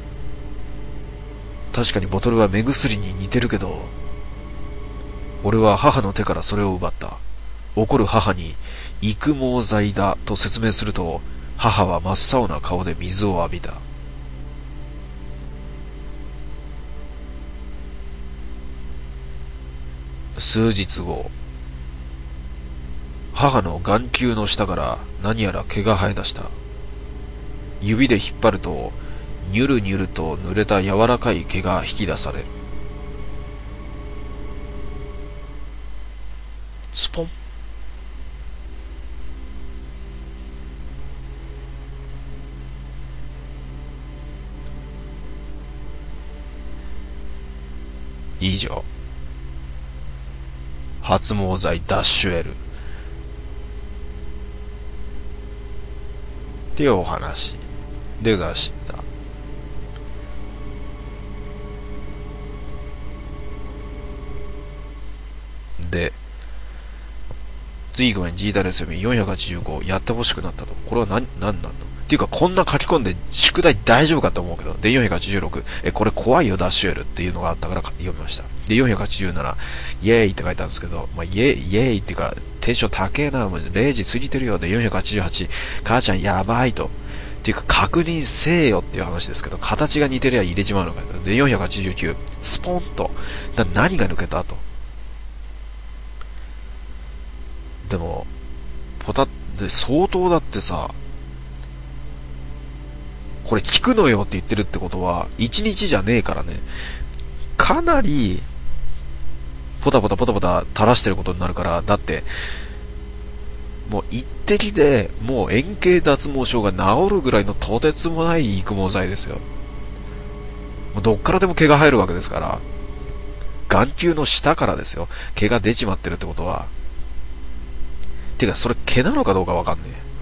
確かにボトルは目薬に似てるけど、俺は母の手からそれを奪った。怒る母に育毛剤だと説明すると、母は真っ青な顔で水を浴びた。数日後、母の眼球の下から何やら毛が生え出した。指で引っ張ると、ニュルニュルと濡れた柔らかい毛が引き出される。スポン。以上。発毛剤ダッシュ L。っていうお話でございました。で、次ごめん、G ダレス読み485やってほしくなったと。これは何なんのっていうか、こんな書き込んで宿題大丈夫かと思うけど。で、486、これ怖いよ、ダッシュ L っていうのがあったから読みました。で、487、イエーイって書いたんですけど、まあ、イエーイっていうか、テンション高えな、もう0時過ぎてるよ。で、488、母ちゃんやばいと。っていうか、確認せえよっていう話ですけど、形が似てりゃ入れちまうのかと。で、489、スポンと。何が抜けたと。でも、ポタって相当だってさ、これ効くのよって言ってるってことは、1日じゃねえからね。かなり、ポタポタ垂らしてることになるから、だって、もう一滴で、もう円形脱毛症が治るぐらいのとてつもない育毛剤ですよ。もうどっからでも毛が生えるわけですから、眼球の下からですよ。毛が出ちまってるってことは。てか、それ毛なのかどうかわかんね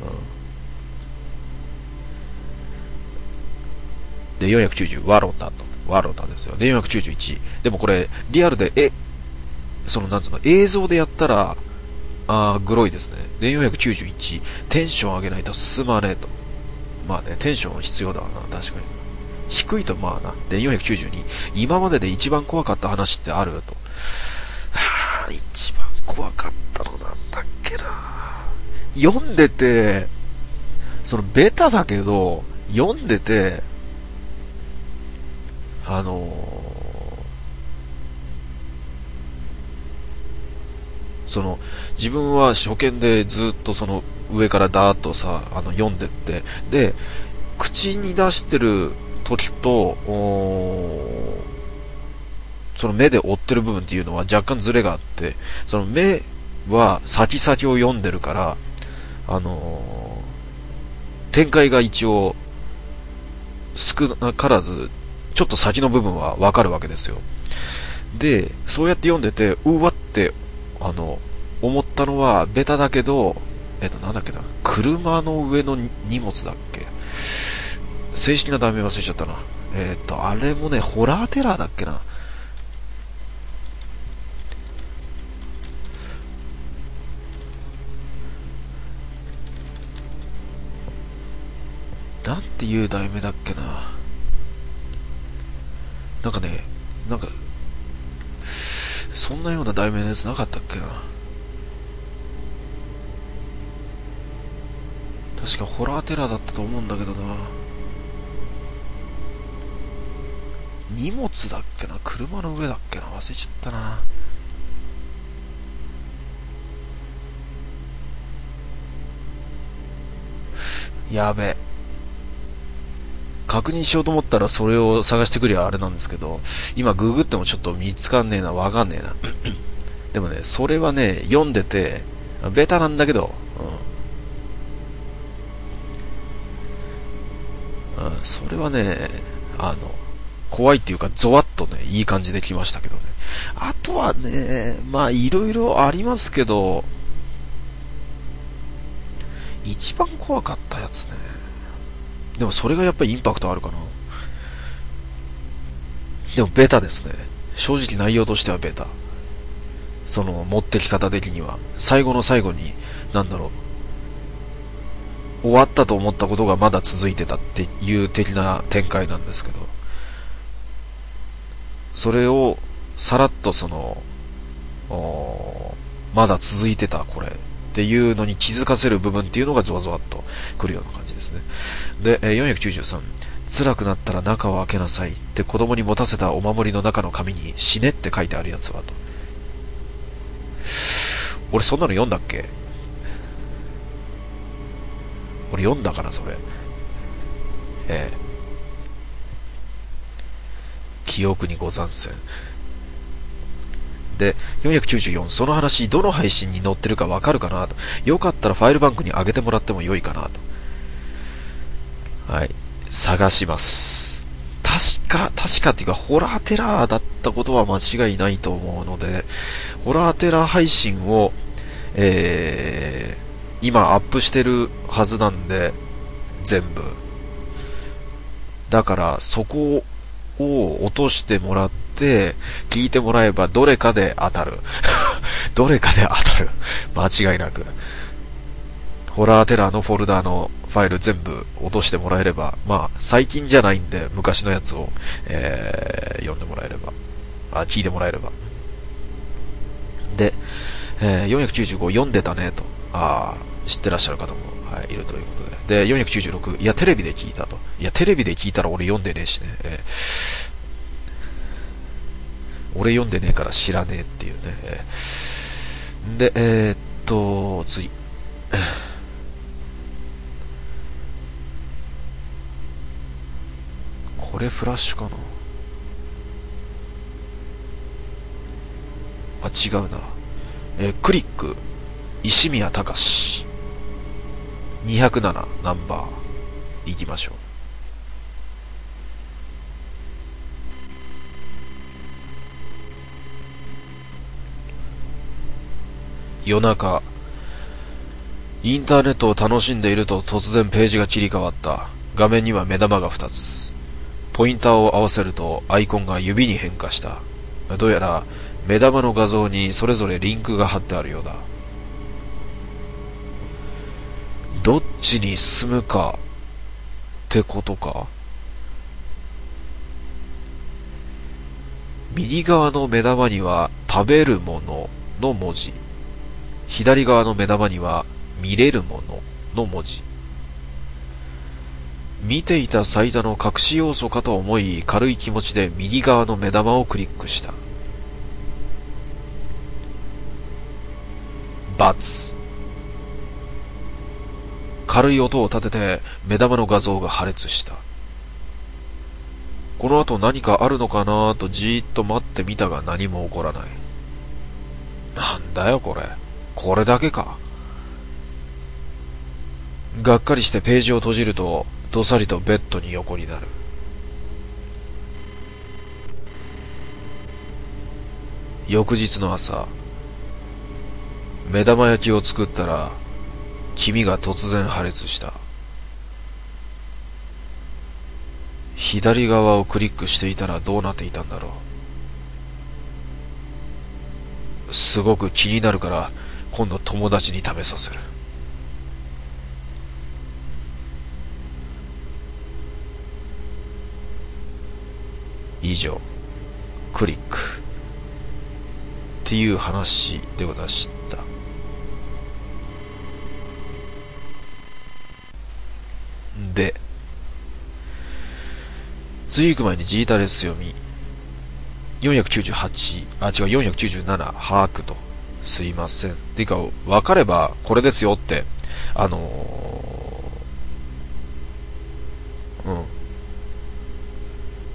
え。で、490、ワロタと。ワロタですよ。で、491。でもこれ、リアルで、その、なんつうの、映像でやったら、グロいですね。で、491、テンション上げないと進まねえと。まあね、テンション必要だわな、確かに。低いとまあな。で、492、今までで一番怖かった話ってあると。一番怖かったのなんだっけな。読んでて、そのベタだけど、読んでて、その、自分は初見でずっとその上からダーッとさ、読んでって、で、口に出してる時と、その目で追ってる部分っていうのは若干ズレがあって、その目は先々を読んでるから、展開が一応少なからず、ちょっと先の部分はわかるわけですよ。で、そうやって読んでて、うわって、思ったのは、ベタだけど、なんだっけな、車の上の荷物だっけ、正式な題名忘れちゃったな。あれもね、ホラーテラーだっけな。なんていう題名だっけな。なんかね、なんか、そんなような題名のやつなかったっけな。確かホラーテラーだったと思うんだけどな。荷物だっけな、車の上だっけな、忘れちゃったな。 やべえ。確認しようと思ったらそれを探してくりゃあれなんですけど、今ググってもちょっと見つかんねえな、わかんねえな。でもね、それはね、読んでて、ベタなんだけど、それはね、怖いっていうか、ゾワッとね、いい感じで来ましたけどね。あとはね、まあ、いろいろありますけど、一番怖かったやつね。でもそれがやっぱりインパクトあるかな。でもベタですね。正直内容としてはベタ。その持ってき方的には。最後の最後に、なんだろう。終わったと思ったことがまだ続いてたっていう的な展開なんですけど。それを、さらっとまだ続いてたこれっていうのに気づかせる部分っていうのがゾワゾワっとくるような感じですね。で、493。辛くなったら中を開けなさいって子供に持たせたお守りの中の紙に死ねって書いてあるやつはと。俺そんなの読んだっけ？俺読んだかなそれ。記憶にござんせん。で、494、その話どの配信に載ってるかわかるかなと。よかったらファイルバンクに上げてもらっても良いかなと。はい。探します。確かっていうか、ホラーテラーだったことは間違いないと思うので、ホラーテラー配信を、今アップしてるはずなんで、全部。だから、そこを落としてもらって、聞いてもらえばどれかで当たる。どれかで当たる。間違いなく。ホラーテラーのフォルダーのファイル全部落としてもらえれば、まあ、最近じゃないんで、昔のやつを、読んでもらえれば、聞いてもらえれば。で、495読んでたねと、知ってらっしゃる方も、はい、いるということで。で、496、いや、テレビで聞いたと。いや、テレビで聞いたら俺読んでねえしね。俺読んでねえから知らねえっていうね。で、次。これフラッシュかな。違うな。クリック、石宮隆。207ナンバー。行きましょう。夜中、インターネットを楽しんでいると突然ページが切り替わった。画面には目玉が2つ。ポインターを合わせるとアイコンが指に変化した。どうやら目玉の画像にそれぞれリンクが貼ってあるようだ。どっちに進むかってことか。右側の目玉には食べるものの文字。左側の目玉には見れるものの文字。見ていたサイトの隠し要素かと思い、軽い気持ちで右側の目玉をクリックした。×。軽い音を立てて目玉の画像が破裂した。この後何かあるのかなとじーっと待ってみたが何も起こらない。なんだよこれ。これだけか。がっかりしてページを閉じると、どさりとベッドに横になる。翌日の朝、目玉焼きを作ったら、黄身が突然破裂した。左側をクリックしていたらどうなっていたんだろう。すごく気になるから、今度友達に試させる。以上、クリックっていう話でございました。で、次行く前にジータレス読み。498、違う、497、把握と。すいません。てか、わかればこれですよって、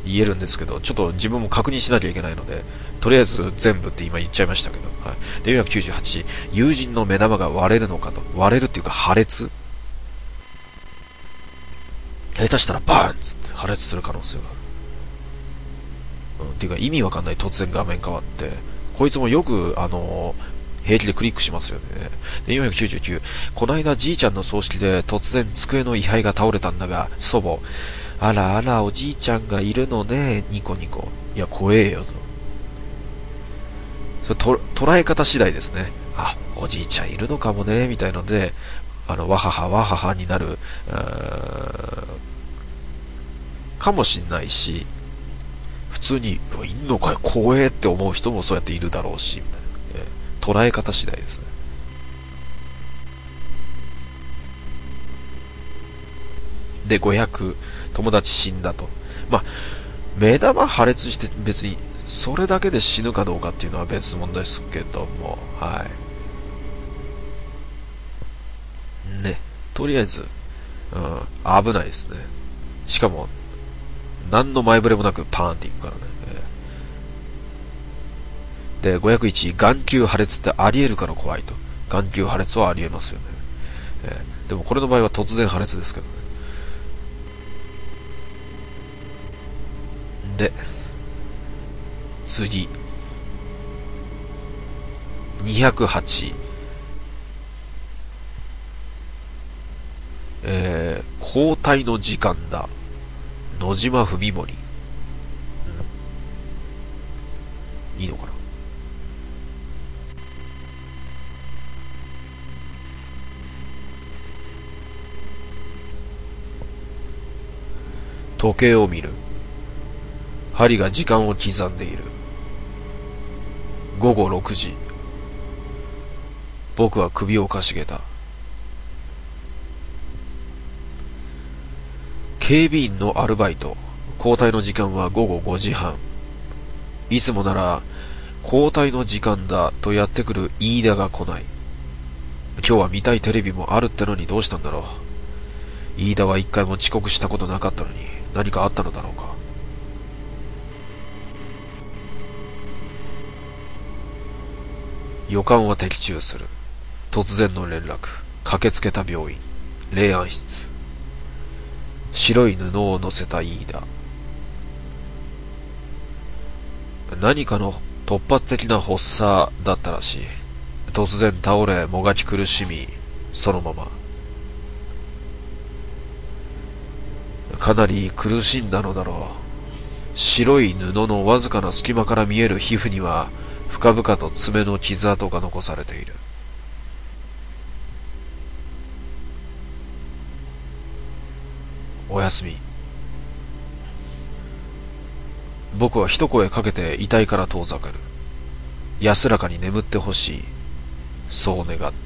言えるんですけど、ちょっと自分も確認しなきゃいけないので、とりあえず全部って今言っちゃいましたけど、はい。で、498、友人の目玉が割れるのかと。割れるっていうか破裂。下手したらバーンっつって破裂する可能性がある。っていうか意味わかんない突然画面変わって、こいつもよく、平気でクリックしますよね。で、499、こないだじいちゃんの葬式で突然机の位牌が倒れたんだが、祖母、あらあらおじいちゃんがいるのね、ニコニコ。いや、怖えよと。それ捉え方次第ですね。あ、おじいちゃんいるのかもね、みたいので、わははわははになる、かもしんないし、普通に、いんのかよ、怖えって思う人もそうやっているだろうし、みたいな。捉え方次第ですね。で、500、友達死んだと。まあ、目玉破裂して別に、それだけで死ぬかどうかっていうのは別物ですけども、はい。ね。とりあえず、危ないですね。しかも、何の前触れもなくパーンっていくからね。で、501、眼球破裂ってあり得るから怖いと。眼球破裂はあり得ますよね。でもこれの場合は突然破裂ですけどね。で、次。208、交代の時間だ。野島文森。いいのかな。時計を見る。針が時間を刻んでいる。午後6時。僕は首をかしげた。警備員のアルバイト。交代の時間は午後5時半。いつもなら、交代の時間だとやってくる飯田が来ない。今日は見たいテレビもあるってのにどうしたんだろう。飯田は一回も遅刻したことなかったのに何かあったのだろうか。予感は的中する。突然の連絡。駆けつけた病院。霊安室。白い布を乗せた飯田。何かの突発的な発作だったらしい。突然倒れ、もがき苦しみ、そのまま。かなり苦しんだのだろう。白い布のわずかな隙間から見える皮膚には、深々と爪の傷跡が残されている。おやすみ。僕は一声かけて遺体から遠ざかる。安らかに眠ってほしい。そう願って。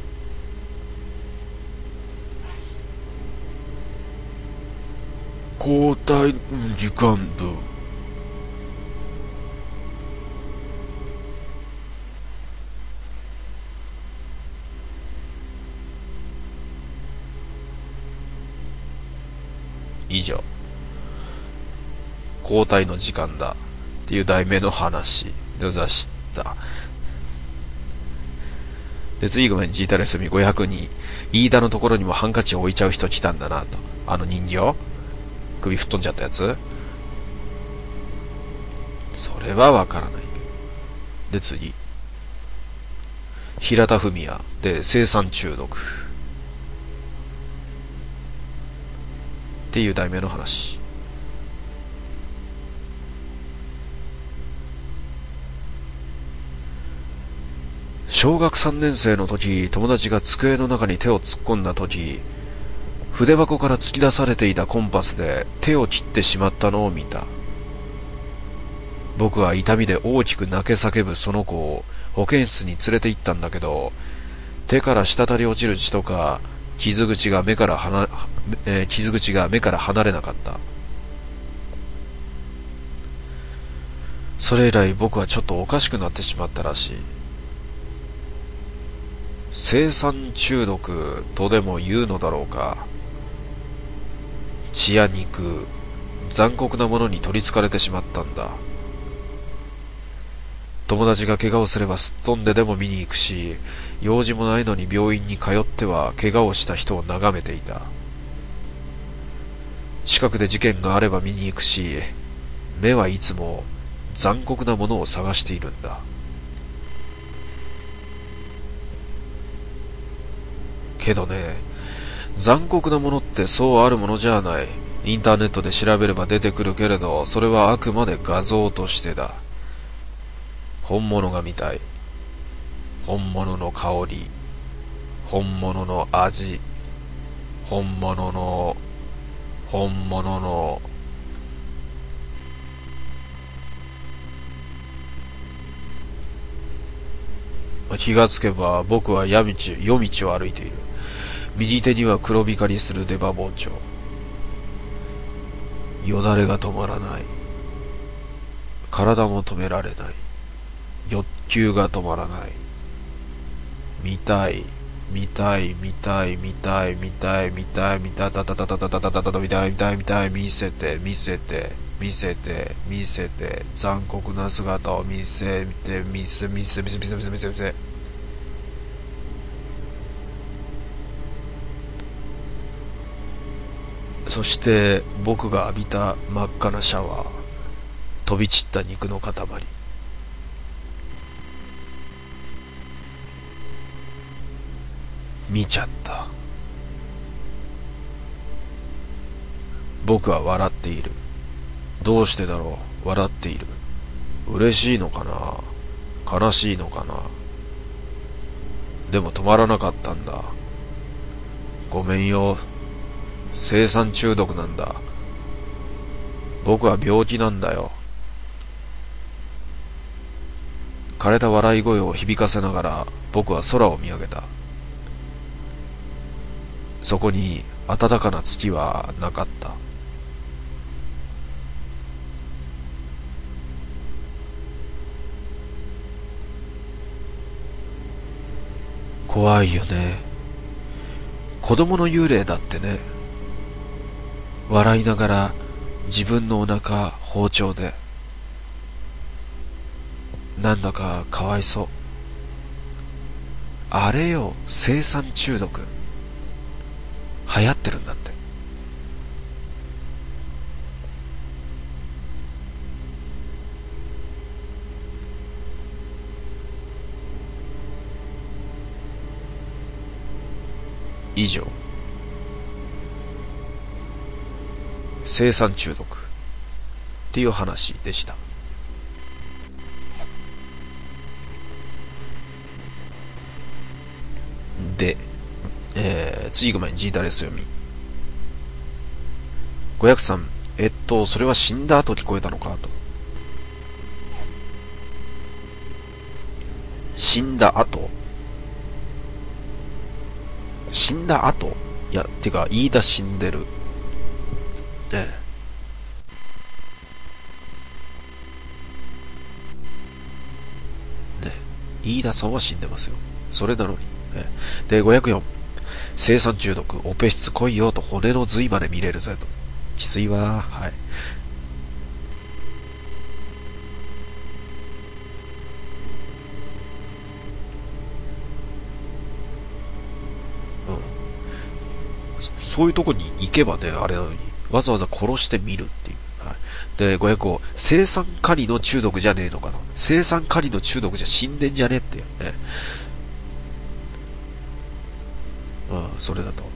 交代時間だ。以上。交代の時間だっていう題名の話でございました。で、次ごめん、ジータレスミ500に、飯田のところにもハンカチを置いちゃう人来たんだなと。あの人形首吹っ飛んじゃったやつそれはわからないけど。で、次。平田文也で生産中毒。っていう題名の話。小学3年生の時、友達が机の中に手を突っ込んだ時、筆箱から突き出されていたコンパスで手を切ってしまったのを見た。僕は痛みで大きく泣け叫ぶその子を保健室に連れて行ったんだけど、手から滴り落ちる血とか傷口が目から離れなかった。それ以来僕はちょっとおかしくなってしまったらしい。青酸中毒とでも言うのだろうか。血や肉、 残酷なものに取りつかれてしまったんだ。友達が怪我をすればすっ飛んででも見に行くし、用事もないのに病院に通っては怪我をした人を眺めていた。近くで事件があれば見に行くし、目はいつも残酷なものを探しているんだ。けどね、残酷なものってそうあるものじゃない。インターネットで調べれば出てくるけれど、それはあくまで画像としてだ。本物が見たい。本物の香り、本物の味、本物の、本物の、気がつけば僕は夜道を歩いている。右手には黒光りする出刃包丁。よだれが止まらない。体も止められない。欲求が止まらない。見たい、見たい、見たい、見たい、見たい、見たい、見たい、たたたたたたたたたた、見たい、見たい、見たい、見せて、見せて、見せて、見せて、残酷な姿を見せて、見せ、見せ、見せ、見せ、見せ、見せ、見せ。そして僕が浴びた真っ赤なシャワー、飛び散った肉の塊。見ちゃった。僕は笑っている。どうしてだろう、笑っている。嬉しいのかな、悲しいのかな。でも止まらなかったんだ。ごめんよ。青酸中毒なんだ。僕は病気なんだよ。枯れた笑い声を響かせながら僕は空を見上げた。そこに暖かな月はなかった。怖いよね。子供の幽霊だってね。笑いながら自分のお腹包丁で。なんだかかわいそう。あれよ、青酸中毒。流行ってるんだって。以上。青酸中毒っていう話でした。で、次行く前にジータレス読み。503、それは死んだ後聞こえたのかと。死んだ後死んだ後いや、てか、飯田死んでる。ええ。ね。飯田さんは死んでますよ。それなのに。で、504。青酸中毒、オペ室来いよと骨の髄まで見れるぜと。きついわ。はい。うん。そういうとこに行けばね、あれなのに、わざわざ殺してみるっていう。はい。で、505、青酸カリの中毒じゃねえのかな。青酸カリの中毒じゃ死んでんじゃねえってね。うん、それだと。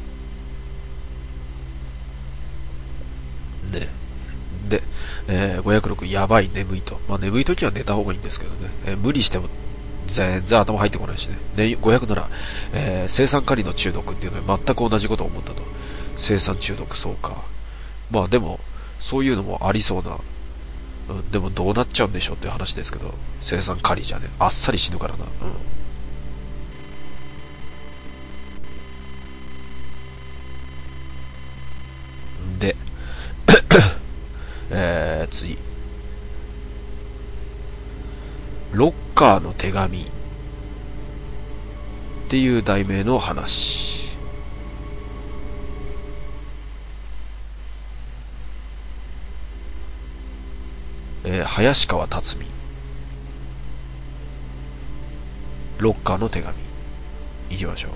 ね。で、506、やばい、眠いと。まあ、眠いときは寝た方がいいんですけどね。無理しても全然頭入ってこないしね。で、507、青酸カリの中毒っていうのは全く同じことを思ったと。青酸中毒、そうか。まあでも、そういうのもありそうな。うん、でもどうなっちゃうんでしょうっていう話ですけど、青酸カリじゃね、あっさり死ぬからな。うん。で、次。ロッカーの手紙っていう題名の話。 林川辰巳。ロッカーの手紙。いきましょう。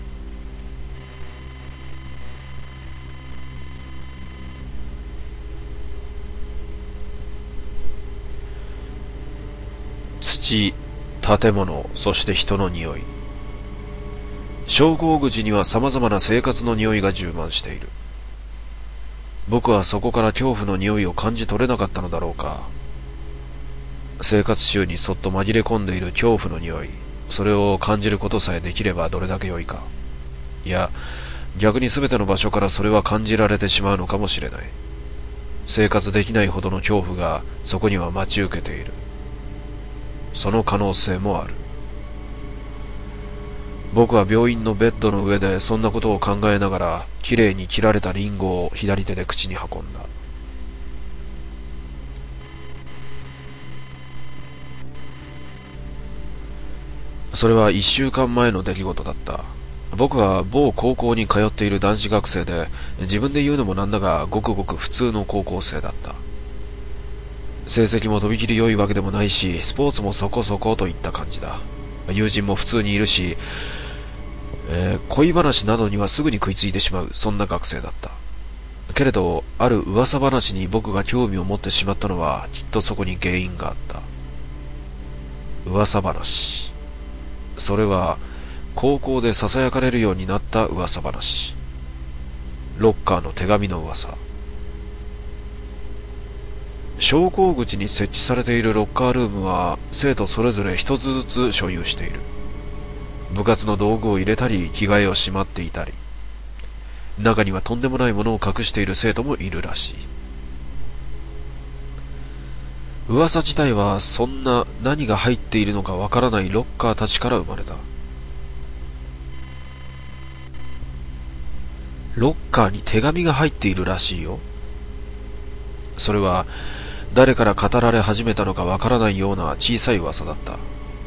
土、建物、そして人の匂い。昇降口には様々な生活の匂いが充満している。僕はそこから恐怖の匂いを感じ取れなかったのだろうか。生活臭にそっと紛れ込んでいる恐怖の匂い、それを感じることさえできればどれだけ良いか。いや、逆に全ての場所からそれは感じられてしまうのかもしれない。生活できないほどの恐怖がそこには待ち受けている。その可能性もある。僕は病院のベッドの上でそんなことを考えながら、きれいに切られたリンゴを左手で口に運んだ。それは1週間前の出来事だった。僕は某高校に通っている男子学生で、自分で言うのもなんだがごくごく普通の高校生だった。成績もとびきり良いわけでもないし、スポーツもそこそこといった感じだ。友人も普通にいるし、恋話などにはすぐに食いついてしまう、そんな学生だった。けれど、ある噂話に僕が興味を持ってしまったのは、きっとそこに原因があった。噂話。それは、高校で囁かれるようになった噂話。ロッカーの手紙の噂。昇降口に設置されているロッカールームは生徒それぞれ一つずつ所有している。部活の道具を入れたり着替えをしまっていたり、中にはとんでもないものを隠している生徒もいるらしい。噂自体はそんな何が入っているのかわからないロッカーたちから生まれた。ロッカーに手紙が入っているらしいよ。それは誰から語られ始めたのかわからないような小さい噂だった。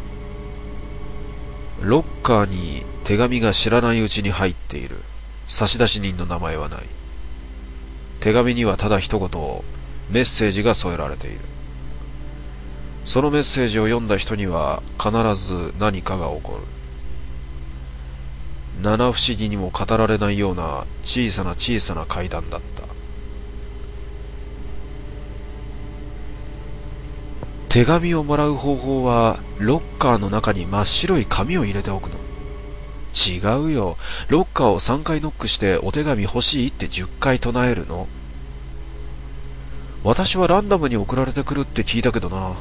ロッカーに手紙が知らないうちに入っている。差出人の名前はない。手紙にはただ一言、メッセージが添えられている。そのメッセージを読んだ人には必ず何かが起こる。七不思議にも語られないような小さな小さな階段だった。手紙をもらう方法はロッカーの中に真っ白い紙を入れておくの。違うよ。ロッカーを3回ノックしてお手紙欲しいって10回唱えるの。私はランダムに送られてくるって聞いたけどな。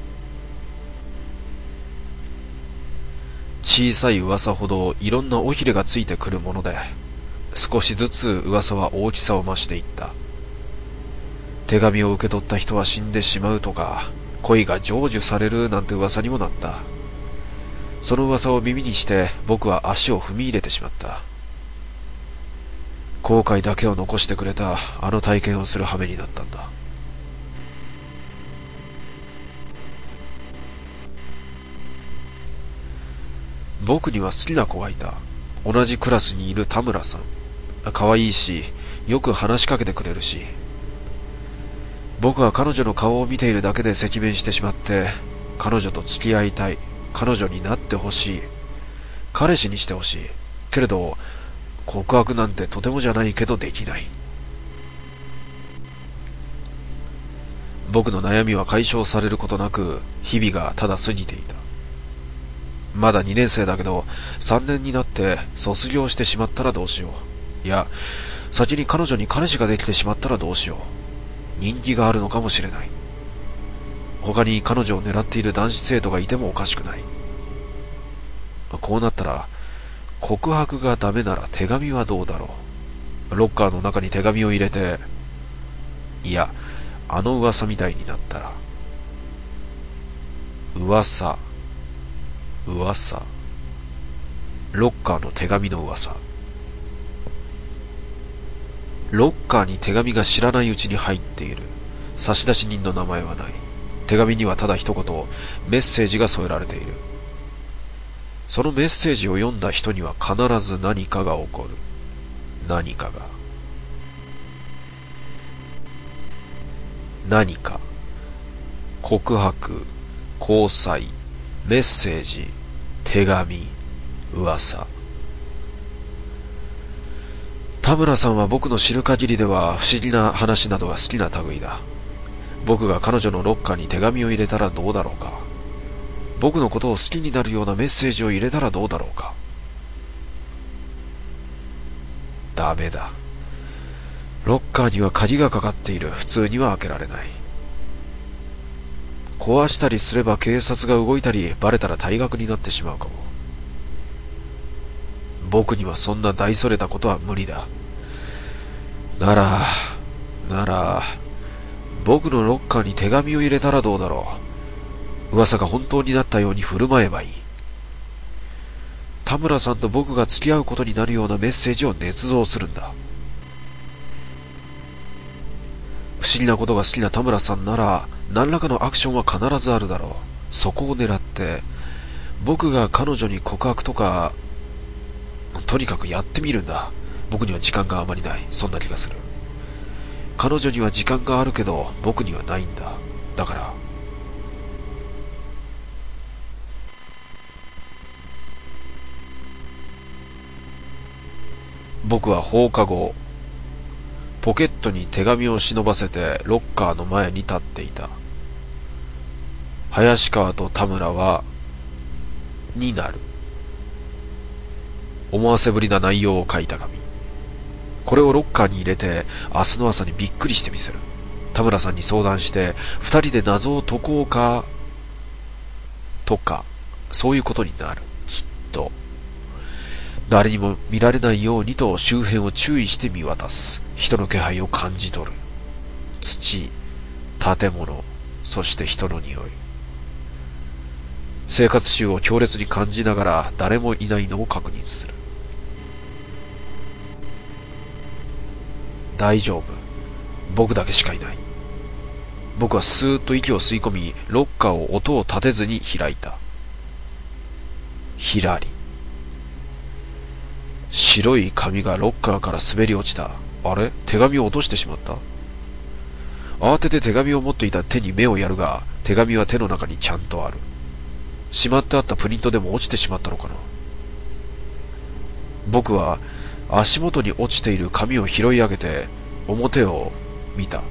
小さい噂ほどいろんな尾ひれがついてくるもので、少しずつ噂は大きさを増していった。手紙を受け取った人は死んでしまうとか、恋が成就されるなんて噂にもなった。その噂を耳にして僕は足を踏み入れてしまった。後悔だけを残してくれたあの体験をする羽目になったんだ。僕には好きな子がいた。同じクラスにいる田村さん。可愛いし、よく話しかけてくれるし。僕は彼女の顔を見ているだけで赤面してしまって、彼女と付き合いたい。彼女になってほしい。彼氏にしてほしい。けれど、告白なんてとてもじゃないけどできない。僕の悩みは解消されることなく、日々がただ過ぎていた。まだ2年生だけど、3年になって卒業してしまったらどうしよう。いや、先に彼女に彼氏ができてしまったらどうしよう。人気があるのかもしれない。他に彼女を狙っている男子生徒がいてもおかしくない。こうなったら、告白がダメなら手紙はどうだろう。ロッカーの中に手紙を入れて、いや、あの噂みたいになったら。噂。ロッカーの手紙の噂。ロッカーに手紙が知らないうちに入っている。差出人の名前はない。手紙にはただ一言、メッセージが添えられている。そのメッセージを読んだ人には必ず何かが起こる。何かが。 告白、交際、メッセージ、手紙、噂。田村さんは僕の知る限りでは不思議な話などが好きな類だ。僕が彼女のロッカーに手紙を入れたらどうだろうか。僕のことを好きになるようなメッセージを入れたらどうだろうか。ダメだ。ロッカーには鍵がかかっている。普通には開けられない。壊したりすれば警察が動いたり、バレたら退学になってしまうかも。僕にはそんな大それたことは無理だ。なら、僕のロッカーに手紙を入れたらどうだろう。噂が本当になったように振る舞えばいい。田村さんと僕が付き合うことになるようなメッセージを捏造するんだ。不思議なことが好きな田村さんなら、何らかのアクションは必ずあるだろう。そこを狙って、僕が彼女に告白とか、とにかくやってみるんだ。僕には時間があまりない。そんな気がする。彼女には時間があるけど、僕にはないんだ。だから、僕は放課後、ポケットに手紙を忍ばせてロッカーの前に立っていた。林川と田村は、になる。思わせぶりな内容を書いた紙。これをロッカーに入れて、明日の朝にびっくりしてみせる。田村さんに相談して、二人で謎を解こうか、とか、そういうことになる。きっと。誰にも見られないようにと周辺を注意して見渡す。人の気配を感じ取る。土、建物、そして人の匂い。生活臭を強烈に感じながら誰もいないのを確認する。大丈夫。僕だけしかいない。僕はスーッと息を吸い込み、ロッカーを音を立てずに開いた。ひらり。白い紙がロッカーから滑り落ちた。あれ？手紙を落としてしまった。慌てて手紙を持っていた手に目をやるが、手紙は手の中にちゃんとある。しまってあったプリントでも落ちてしまったのかな。僕は足元に落ちている紙を拾い上げて表を見た。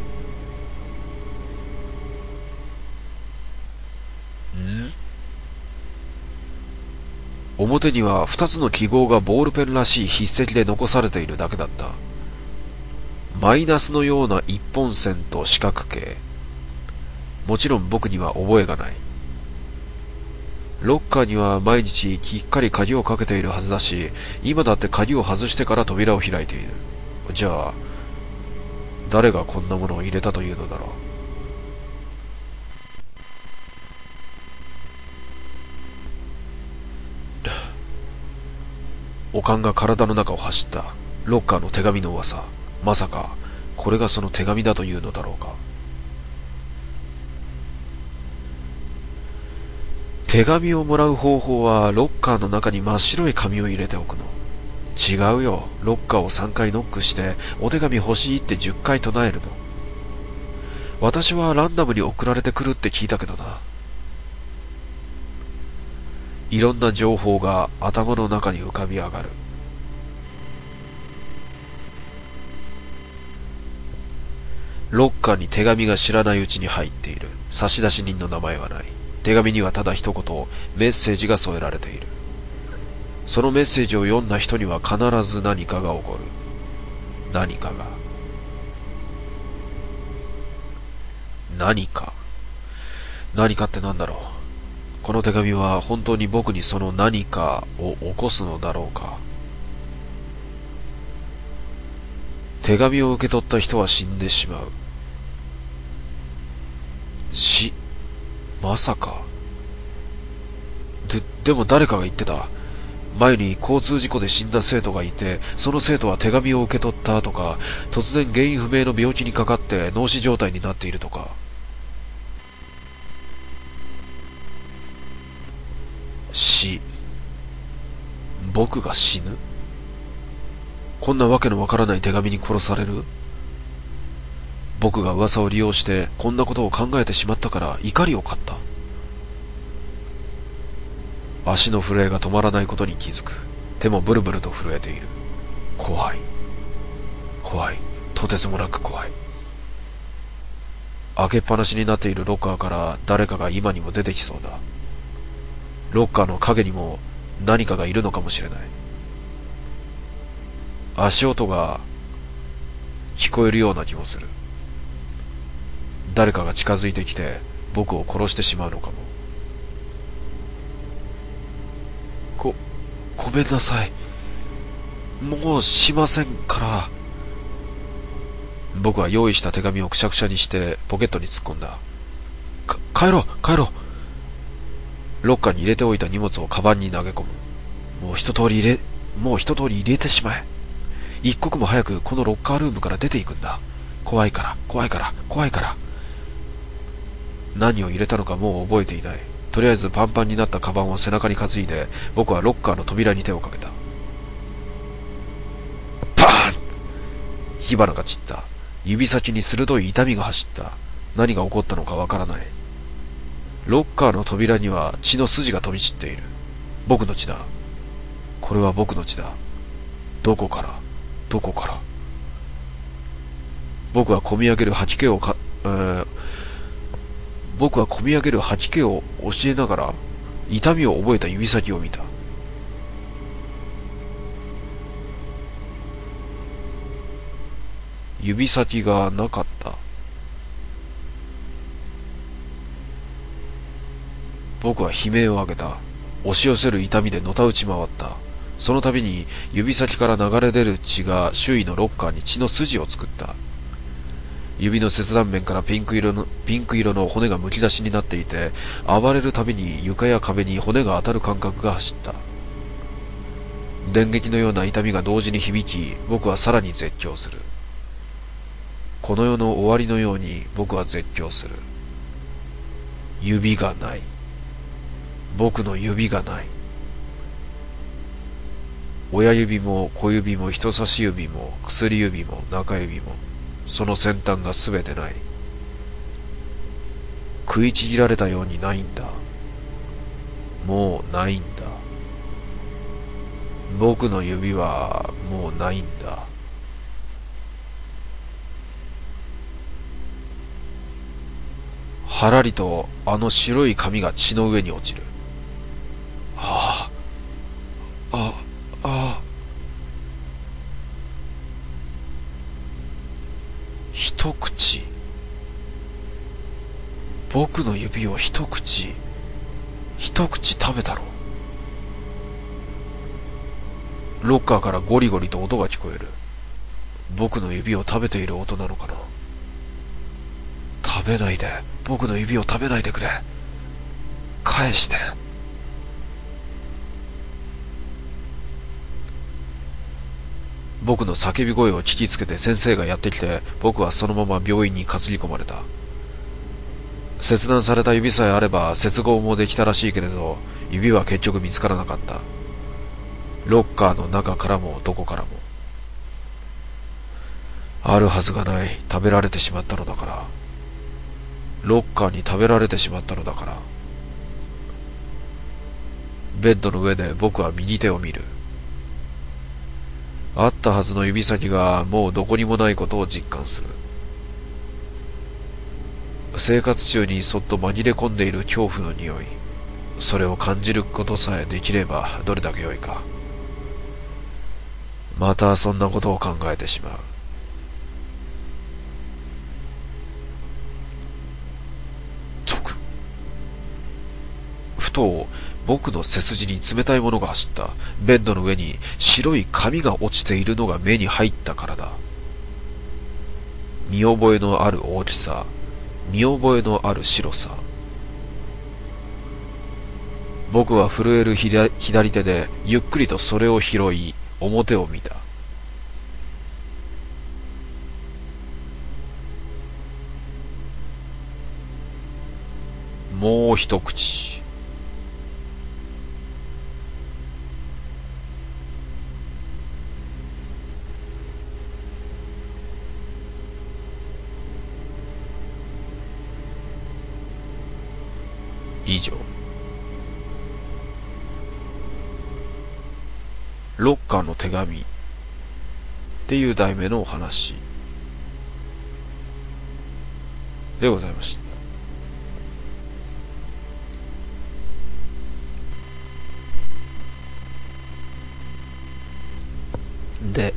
表には二つの記号がボールペンらしい筆跡で残されているだけだった。マイナスのような一本線と四角形。もちろん僕には覚えがない。ロッカーには毎日きっかり鍵をかけているはずだし、今だって鍵を外してから扉を開いている。じゃあ、誰がこんなものを入れたというのだろう。悪寒が体の中を走った。ロッカーの手紙の噂。まさか、これがその手紙だというのだろうか。手紙をもらう方法はロッカーの中に真っ白い紙を入れておくの。違うよ。ロッカーを3回ノックしてお手紙欲しいって10回唱えるの。私はランダムに送られてくるって聞いたけどな。いろんな情報が頭の中に浮かび上がる。ロッカーに手紙が知らないうちに入っている。差出人の名前はない。手紙にはただ一言、メッセージが添えられている。そのメッセージを読んだ人には必ず何かが起こる。何かが。何か。何かって何だろう。この手紙は本当に僕にその何かを起こすのだろうか。手紙を受け取った人は死んでしまう。まさか。でも誰かが言ってた。前に交通事故で死んだ生徒がいて、その生徒は手紙を受け取ったとか、突然原因不明の病気にかかって脳死状態になっているとか。僕が死ぬ？こんなわけのわからない手紙に殺される？ 僕が噂を利用してこんなことを考えてしまったから怒りを買った。足の震えが止まらないことに気づく。手もブルブルと震えている。怖い。怖い。とてつもなく怖い。開けっぱなしになっているロッカーから誰かが今にも出てきそうだ。ロッカーの影にも何かがいるのかもしれない。足音が聞こえるような気もする。誰かが近づいてきて僕を殺してしまうのかも。ごめんなさい。もうしませんから。僕は用意した手紙をくしゃくしゃにしてポケットに突っ込んだ。帰ろう。ロッカーに入れておいた荷物をカバンに投げ込む。もう一通り入れてしまえ。一刻も早くこのロッカールームから出ていくんだ。怖いから。何を入れたのかもう覚えていない。とりあえずパンパンになったカバンを背中に担いで、僕はロッカーの扉に手をかけた。パーン！火花が散った。指先に鋭い痛みが走った。何が起こったのかわからない。ロッカーの扉には血の筋が飛び散っている。僕の血だ。これは僕の血だ。どこから僕は込み上げる吐き気を教えながら痛みを覚えた指先を見た。指先がなかった。僕は悲鳴を上げた。押し寄せる痛みでのたうち回った。その度に指先から流れ出る血が周囲のロッカーに血の筋を作った。指の切断面からピンク色の骨がむき出しになっていて、暴れるたびに床や壁に骨が当たる感覚が走った。電撃のような痛みが同時に響き、僕はさらに絶叫する。この世の終わりのように僕は絶叫する。指がない。僕の指がない。親指も小指も人差し指も薬指も中指も、その先端がすべてない。食いちぎられたようにないんだ。もうないんだ。僕の指はもうないんだ。はらりとあの白い紙が血の上に落ちる。ああ、一口。僕の指を一口食べたろ。ロッカーからゴリゴリと音が聞こえる。僕の指を食べている音なのかな。食べないで。僕の指を食べないでくれ。返して。僕の叫び声を聞きつけて先生がやってきて、僕はそのまま病院に担ぎ込まれた。切断された指さえあれば接合もできたらしいけれど、指は結局見つからなかった。ロッカーの中からもどこからも。あるはずがない。食べられてしまったのだから。ロッカーに食べられてしまったのだから。ベッドの上で僕は右手を見る。あったはずの指先がもうどこにもないことを実感する。生活中にそっと紛れ込んでいる恐怖の匂い。それを感じることさえできればどれだけ良いか。またそんなことを考えてしまう。ふと僕の背筋に冷たいものが走った。ベッドの上に白い紙が落ちているのが目に入ったからだ。見覚えのある大きさ、見覚えのある白さ。僕は震える左手でゆっくりとそれを拾い、表を見た。もう一口。 以上。ロッカーの手紙っていう題名のお話でございました。で、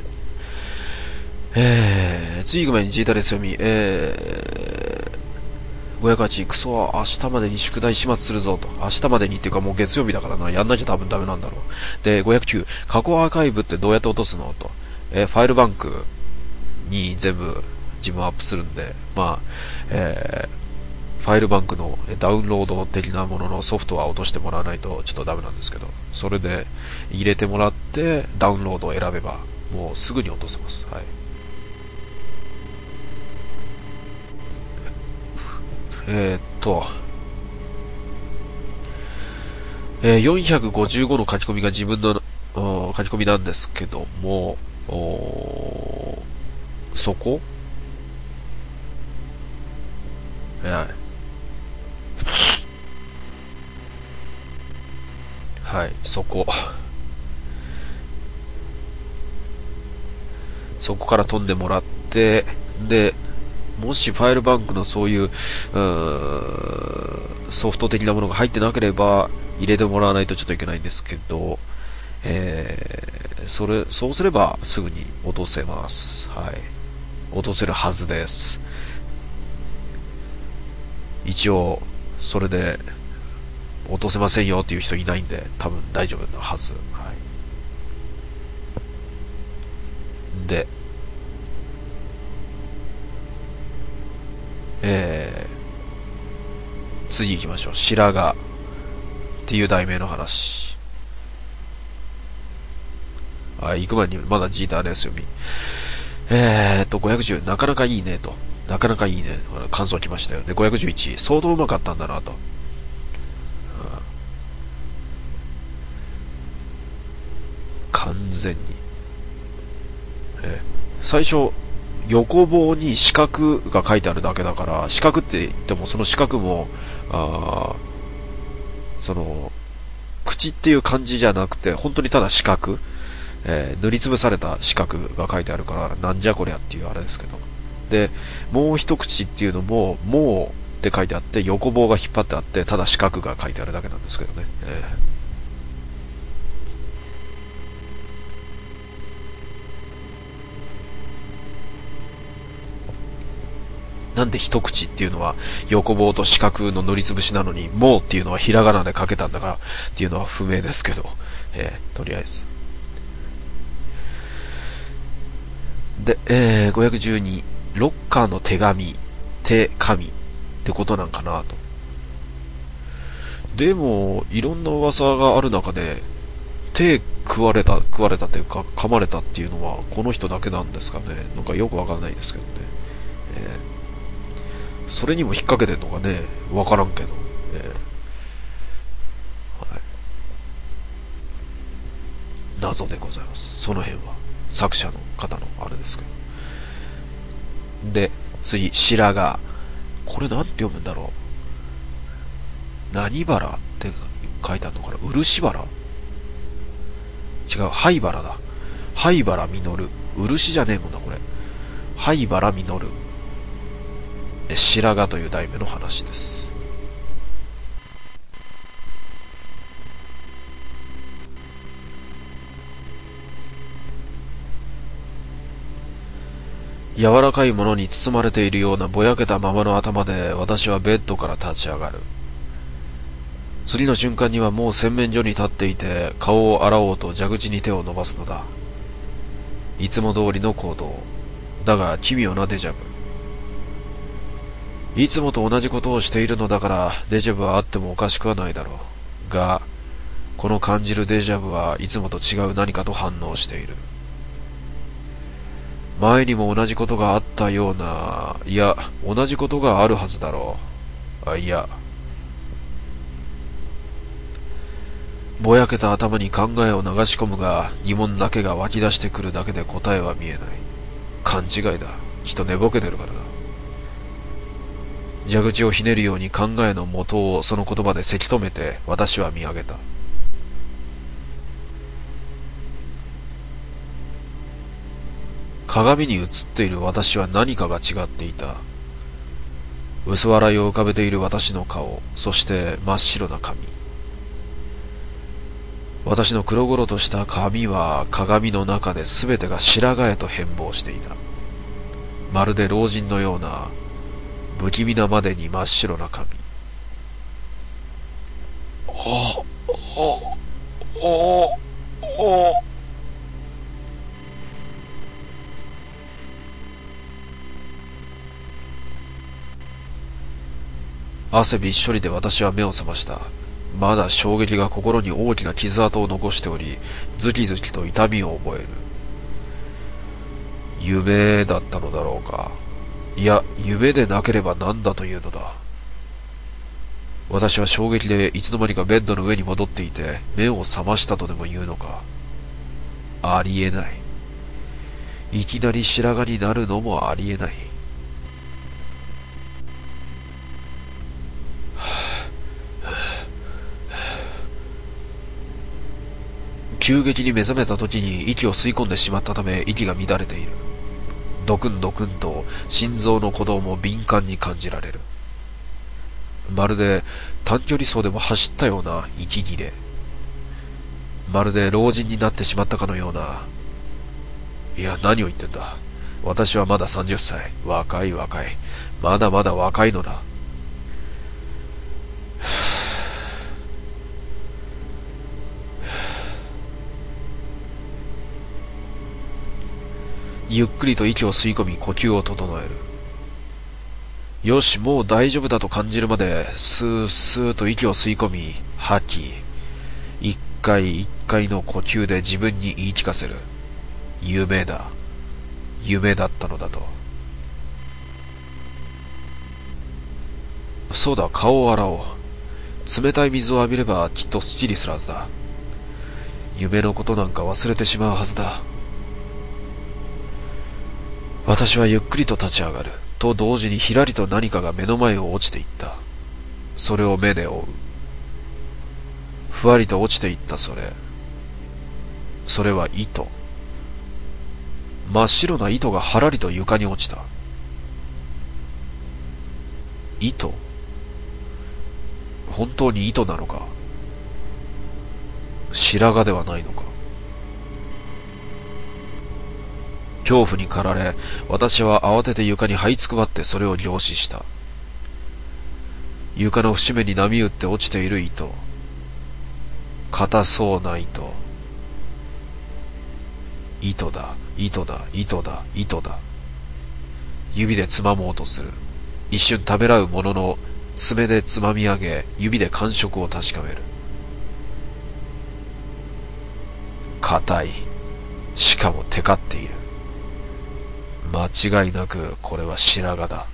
次行く前にジータです読み、508、クソは明日までに宿題始末するぞと。明日までにっていうかもう月曜日だからな、やんなきゃ多分ダメなんだろう。で、509、過去アーカイブってどうやって落とすのと。ファイルバンクに全部自分アップするんで、まあ、ファイルバンクのダウンロード的なもののソフトは落としてもらわないとちょっとダメなんですけど、それで入れてもらってダウンロードを選べばもうすぐに落とせます。はい。455の書き込みが自分の書き込みなんですけども、そこはい、そこから飛んでもらって、で、もしファイルバンクのそういうソフト的なものが入ってなければ入れてもらわないとちょっといけないんですけど、そうすればすぐに落とせます。はい。落とせるはずです。一応、それで落とせませんよっていう人いないんで、多分大丈夫なはず。はい。で、次行きましょう。白髪っていう題名の話。行く前にまだジーターですよみ。510、なかなかいいねと。なかなかいいね。感想来ましたよ。で、511、相当うまかったんだなと。完全に。最初、横棒に四角が書いてあるだけだから、四角って言ってもその四角も、その、口っていう漢字じゃなくて、本当にただ四角、塗りつぶされた四角が書いてあるから、なんじゃこりゃっていうあれですけど。で、もう一口っていうのも、もうって書いてあって、横棒が引っ張ってあって、ただ四角が書いてあるだけなんですけどね。なんで一口っていうのは横棒と四角の塗りつぶしなのに、もうっていうのはひらがなで書けたんだからっていうのは不明ですけど、とりあえず。で、512、ロッカーの手紙、手紙ってことなんかなと。でも、いろんな噂がある中で、手食われたというか、噛まれたっていうのは、この人だけなんですかね。なんかよくわかんないですけどね。それにも引っ掛けてんのかね、わからんけど。はい、謎でございます。その辺は、作者の方のあれですけど。で、次、白髪。これなんて読むんだろう。何原って書いてあるのかな。漆原違う、灰原だ。灰原実。漆じゃねえもんな、これ。灰原実。白髪という題名の話です。柔らかいものに包まれているようなぼやけたままの頭で私はベッドから立ち上がる。次の瞬間にはもう洗面所に立っていて顔を洗おうと蛇口に手を伸ばすのだ。いつも通りの行動。だが奇妙なデジャブ。いつもと同じことをしているのだからデジャブはあってもおかしくはないだろう。が、この感じるデジャブはいつもと違う何かと反応している。前にも同じことがあったような、いや、同じことがあるはずだろう。いや。ぼやけた頭に考えを流し込むが、疑問だけが湧き出してくるだけで答えは見えない。勘違いだ。きっと寝ぼけてるからだ。 蛇口をひねるように考えの元をその言葉でせき止めて私は見上げた。鏡に映っている私は何かが違っていた。薄笑いを浮かべている私の顔、そして真っ白な髪。私の黒々とした髪は鏡の中で全てが白髪へと変貌していた。まるで老人のような不気味なまでに真っ白な髪。おおおお汗びっしょりで私は目を覚ました。まだ衝撃が心に大きな傷跡を残しており、ズキズキと痛みを覚える。夢だったのだろうか。いや、夢でなければ何だというのだ。私は衝撃でいつの間にかベッドの上に戻っていて、目を覚ましたとでも言うのか。ありえない。いきなり白髪になるのもありえない。急激に目覚めた時に息を吸い込んでしまったため息が乱れている。ドクンドクンと心臓の鼓動も敏感に感じられる。まるで短距離走でも走ったような息切れ。まるで老人になってしまったかのような。いや、何を言ってんだ。私はまだ30歳。若い。まだまだ若いのだ。ゆっくりと息を吸い込み呼吸を整える。よし、もう大丈夫だと感じるまでスースーと息を吸い込み吐き、一回一回の呼吸で自分に言い聞かせる。夢だったのだと。そうだ、顔を洗おう。冷たい水を浴びればきっとすっきりするはずだ。夢のことなんか忘れてしまうはずだ。私はゆっくりと立ち上がると同時にひらりと何かが目の前を落ちていった。それを目で追う。ふわりと落ちていったそれは糸。真っ白な糸がはらりと床に落ちた。糸？本当に糸なのか？白髪ではないのか？恐怖に駆られ、私は慌てて床に這いつくばってそれを凝視した。床の節目に波打って落ちている糸。硬そうな糸。糸だ。指でつまもうとする。一瞬ためらうものの、爪でつまみ上げ、指で感触を確かめる。硬い。しかもテカっている。間違いなくこれは白髪だ。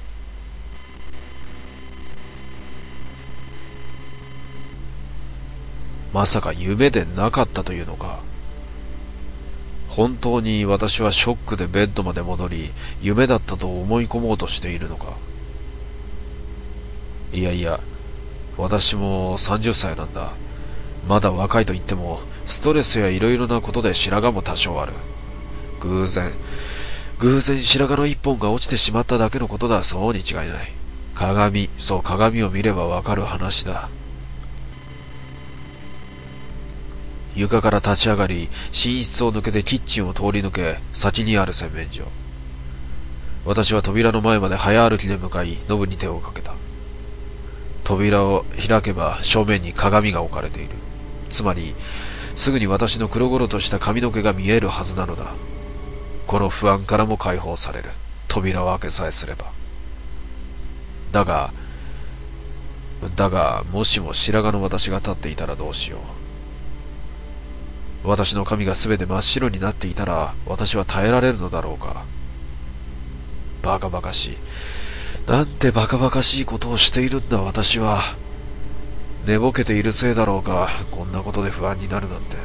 まさか夢でなかったというのか。本当に私はショックでベッドまで戻り、夢だったと思い込もうとしているのか。いや、私も30歳なんだ。まだ若いと言っても、ストレスやいろいろなことで白髪も多少ある。偶然白髪の一本が落ちてしまっただけのことだ。そうに違いない。鏡を見ればわかる話だ。床から立ち上がり、寝室を抜けてキッチンを通り抜け、先にある洗面所。私は扉の前まで早歩きで向かい、ノブに手をかけた。扉を開けば正面に鏡が置かれている。つまり、すぐに私の黒々とした髪の毛が見えるはずなのだ。この不安からも解放される。扉を開けさえすれば。だが、もしも白髪の私が立っていたらどうしよう。私の髪がすべて真っ白になっていたら、私は耐えられるのだろうか。バカバカしい。なんてバカバカしいことをしているんだ、私は。寝ぼけているせいだろうか、こんなことで不安になるなんて。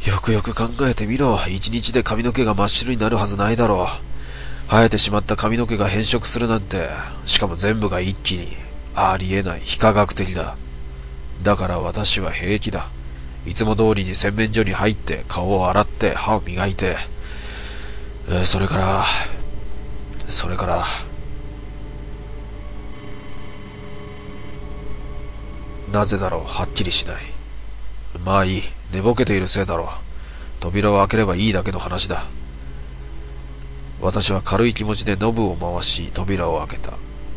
よくよく考えてみろ。一日で髪の毛が真っ白になるはずないだろう。生えてしまった髪の毛が変色するなんて、しかも全部が一気に。ありえない。非科学的だ。だから私は平気だ。いつも通りに洗面所に入って顔を洗って歯を磨いて、それからなぜだろう、はっきりしない。まあいい、寝ぼけているせいだろう。扉を開ければいいだけの話だ。私は軽い気持ちでノブを回し、扉を開けた。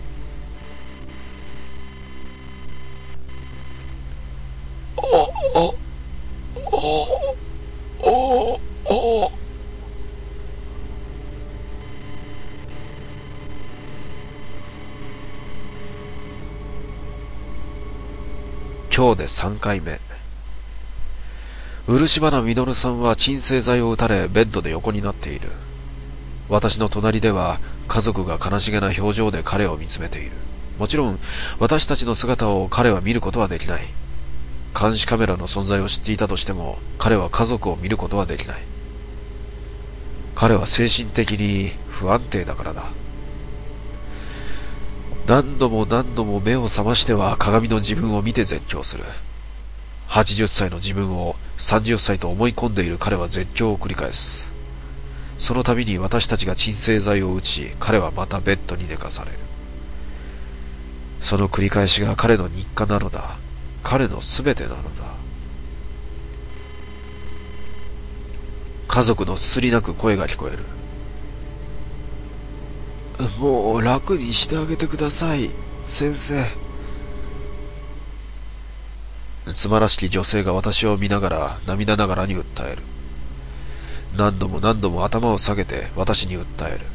お、お、お、お、今日で3回目。漆原実さんは鎮静剤を打たれベッドで横になっている。私の隣では家族が悲しげな表情で彼を見つめている。もちろん私たちの姿を彼は見ることはできない。監視カメラの存在を知っていたとしても彼は家族を見ることはできない。彼は精神的に不安定だからだ。何度も何度も目を覚ましては鏡の自分を見て絶叫する。80歳の自分を30歳と思い込んでいる彼は絶叫を繰り返す。その度に私たちが鎮静剤を打ち、彼はまたベッドに寝かされる。その繰り返しが彼の日課なのだ。彼のすべてなのだ。家族のすすり泣く声が聞こえる。もう楽にしてあげてください、先生。つまらしき女性が私を見ながら涙ながらに訴える。何度も何度も頭を下げて私に訴える。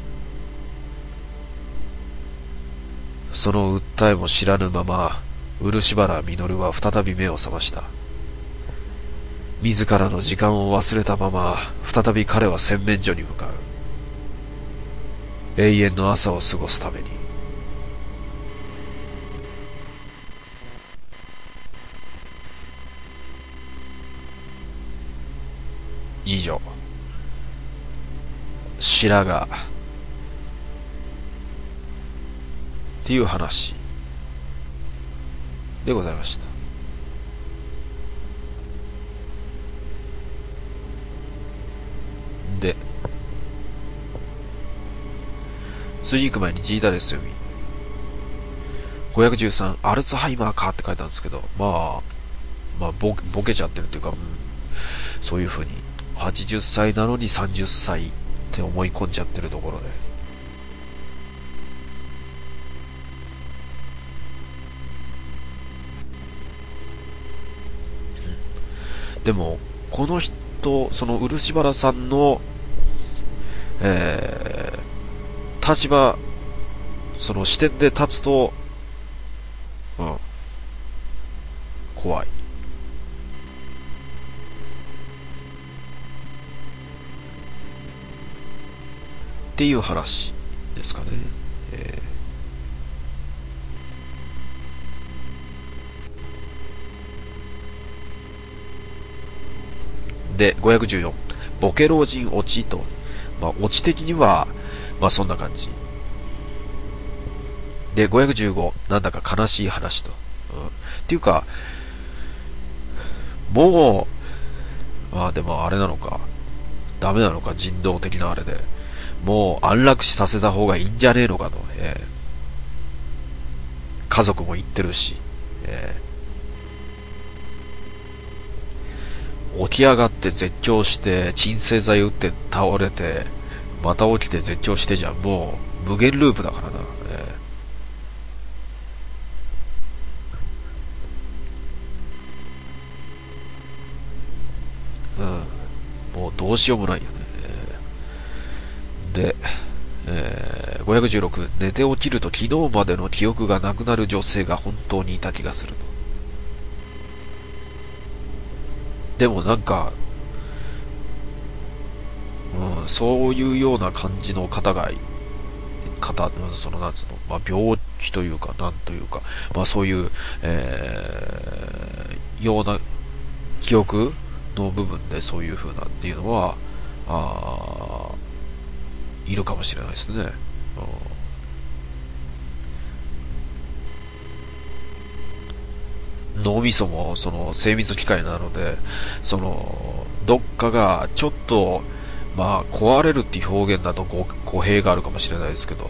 その訴えも知らぬまま漆原実は再び目を覚ました。自らの時間を忘れたまま再び彼は洗面所に向かう。永遠の朝を過ごすために。以上、白髪っていう話でございました。で、次行く前にジータです読み。513、アルツハイマーかって書いたんですけど、まあボケちゃってるっていうか、そういう風に、80歳なのに30歳って思い込んじゃってるところで。でも、この人、その漆原さんの、立場、その視点で立つと、怖い。っていう話ですかね。で、514、ボケ老人オチと、オチ的には、そんな感じ。で、515、なんだか悲しい話と。っていうか、もう、でもあれなのか、ダメなのか、人道的なあれで。もう安楽死させた方がいいんじゃねえのかと。家族も言ってるし。起き上がって絶叫して、鎮静剤打って倒れて、また起きて絶叫してじゃん。もう、無限ループだからな。もうどうしようもないよね。で、516、寝て起きると昨日までの記憶がなくなる女性が本当にいた気がすると。でもなんか、そういうような感じの方が、そのなんつうの、病気というか、なんというか、そういう、ような記憶の部分でそういう風なっていうのは、いるかもしれないですね。脳みそもその精密機械なので、そのどっかがちょっとまあ壊れるっていう表現だと語弊があるかもしれないですけど、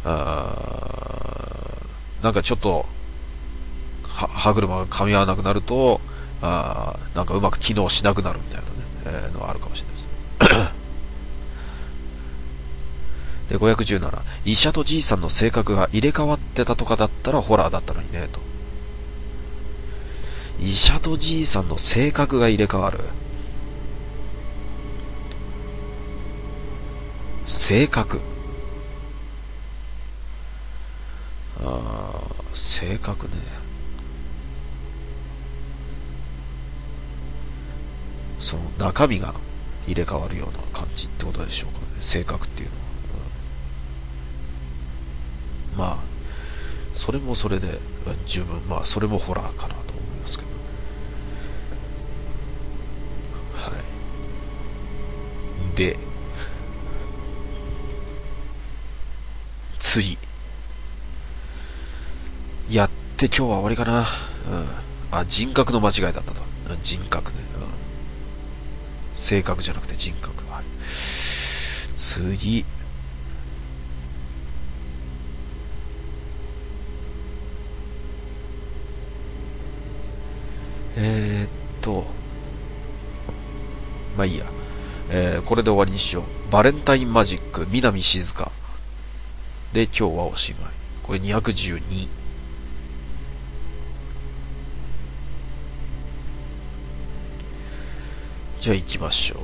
なんかちょっと歯車が噛み合わなくなると、なんかうまく機能しなくなるみたいなね、のがあるかもしれないです。で、517、医者とじいさんの性格が入れ替わってたとかだったらホラーだったのにね、と。医者とじいさんの性格が入れ替わる。性格。性格ね。その中身が入れ替わるような感じってことでしょうかね。性格っていうのは。まあ、それもそれで十分、まあ、それもホラーかなと思いますけど。はい。で、次。やって今日は終わりかな。人格の間違いだったと。人格ね。性格じゃなくて人格。はい。次。えーっと、まあいいや。これで終わりにしよう。バレンタインマジック、南静香。で、今日はおしまい。これ212。じゃあ行きましょう。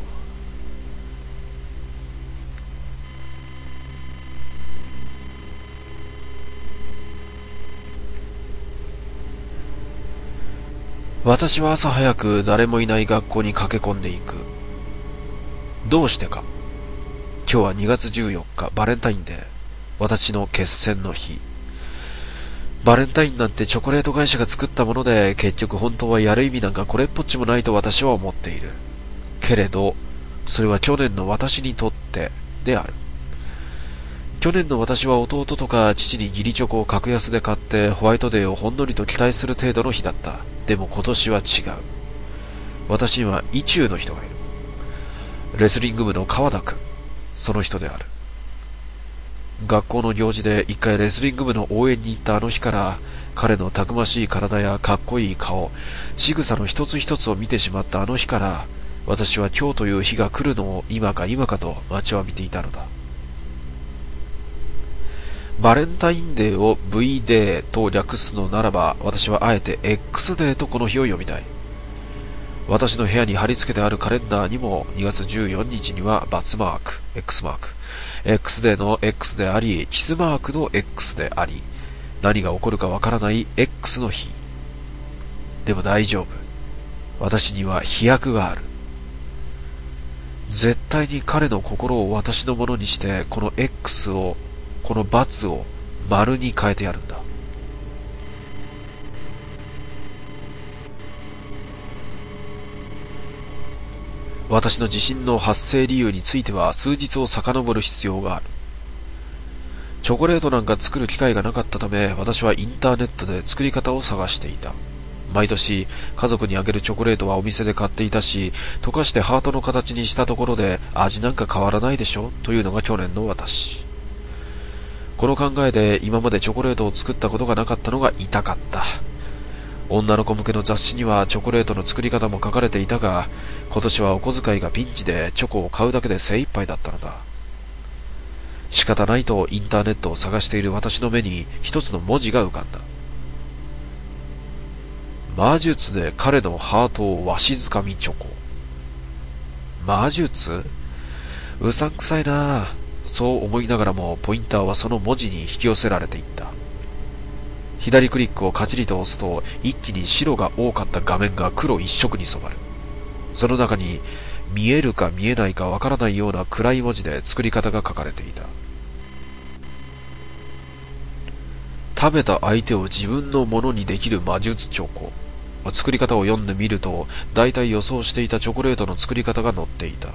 私は朝早く誰もいない学校に駆け込んでいく。どうしてか。今日は2月14日、バレンタインデー。私の決戦の日。バレンタインなんてチョコレート会社が作ったもので、結局本当はやる意味なんかこれっぽっちもないと私は思っている。けれど、それは去年の私にとってである。去年の私は弟とか父に義理チョコを格安で買ってホワイトデーをほんのりと期待する程度の日だった。でも今年は違う。私には意中の人がいる。レスリング部の川田くん。その人である。学校の行事で一回レスリング部の応援に行ったあの日から、彼のたくましい体やかっこいい顔、仕草の一つ一つを見てしまったあの日から、私は今日という日が来るのを今か今かと待ちわびていたのだ。バレンタインデーを V デーと略すのならば、私はあえて X デーとこの日を読みたい。私の部屋に貼り付けてあるカレンダーにも2月14日には×マーク、X マーク、X デーの X であり、キスマークの X であり、何が起こるかわからない X の日。でも大丈夫。私には飛躍がある。絶対に彼の心を私のものにして、この X を、この×を丸に変えてやるんだ。私の地震の発生理由については数日を遡る必要がある。チョコレートなんか作る機会がなかったため、私はインターネットで作り方を探していた。毎年家族にあげるチョコレートはお店で買っていたし、溶かしてハートの形にしたところで味なんか変わらないでしょというのが去年の私。この考えで今までチョコレートを作ったことがなかったのが痛かった。女の子向けの雑誌にはチョコレートの作り方も書かれていたが、今年はお小遣いがピンチでチョコを買うだけで精一杯だったのだ。仕方ないとインターネットを探している私の目に一つの文字が浮かんだ。魔術で彼のハートをわしづかみチョコ。魔術？うさんくさいなぁ。そう思いながらもポインターはその文字に引き寄せられていった。左クリックをカチリと押すと一気に白が多かった画面が黒一色に染まる。その中に見えるか見えないかわからないような暗い文字で作り方が書かれていた。食べた相手を自分のものにできる魔術チョコ。 作り方を読んでみると、大体予想していたチョコレートの作り方が載っていた。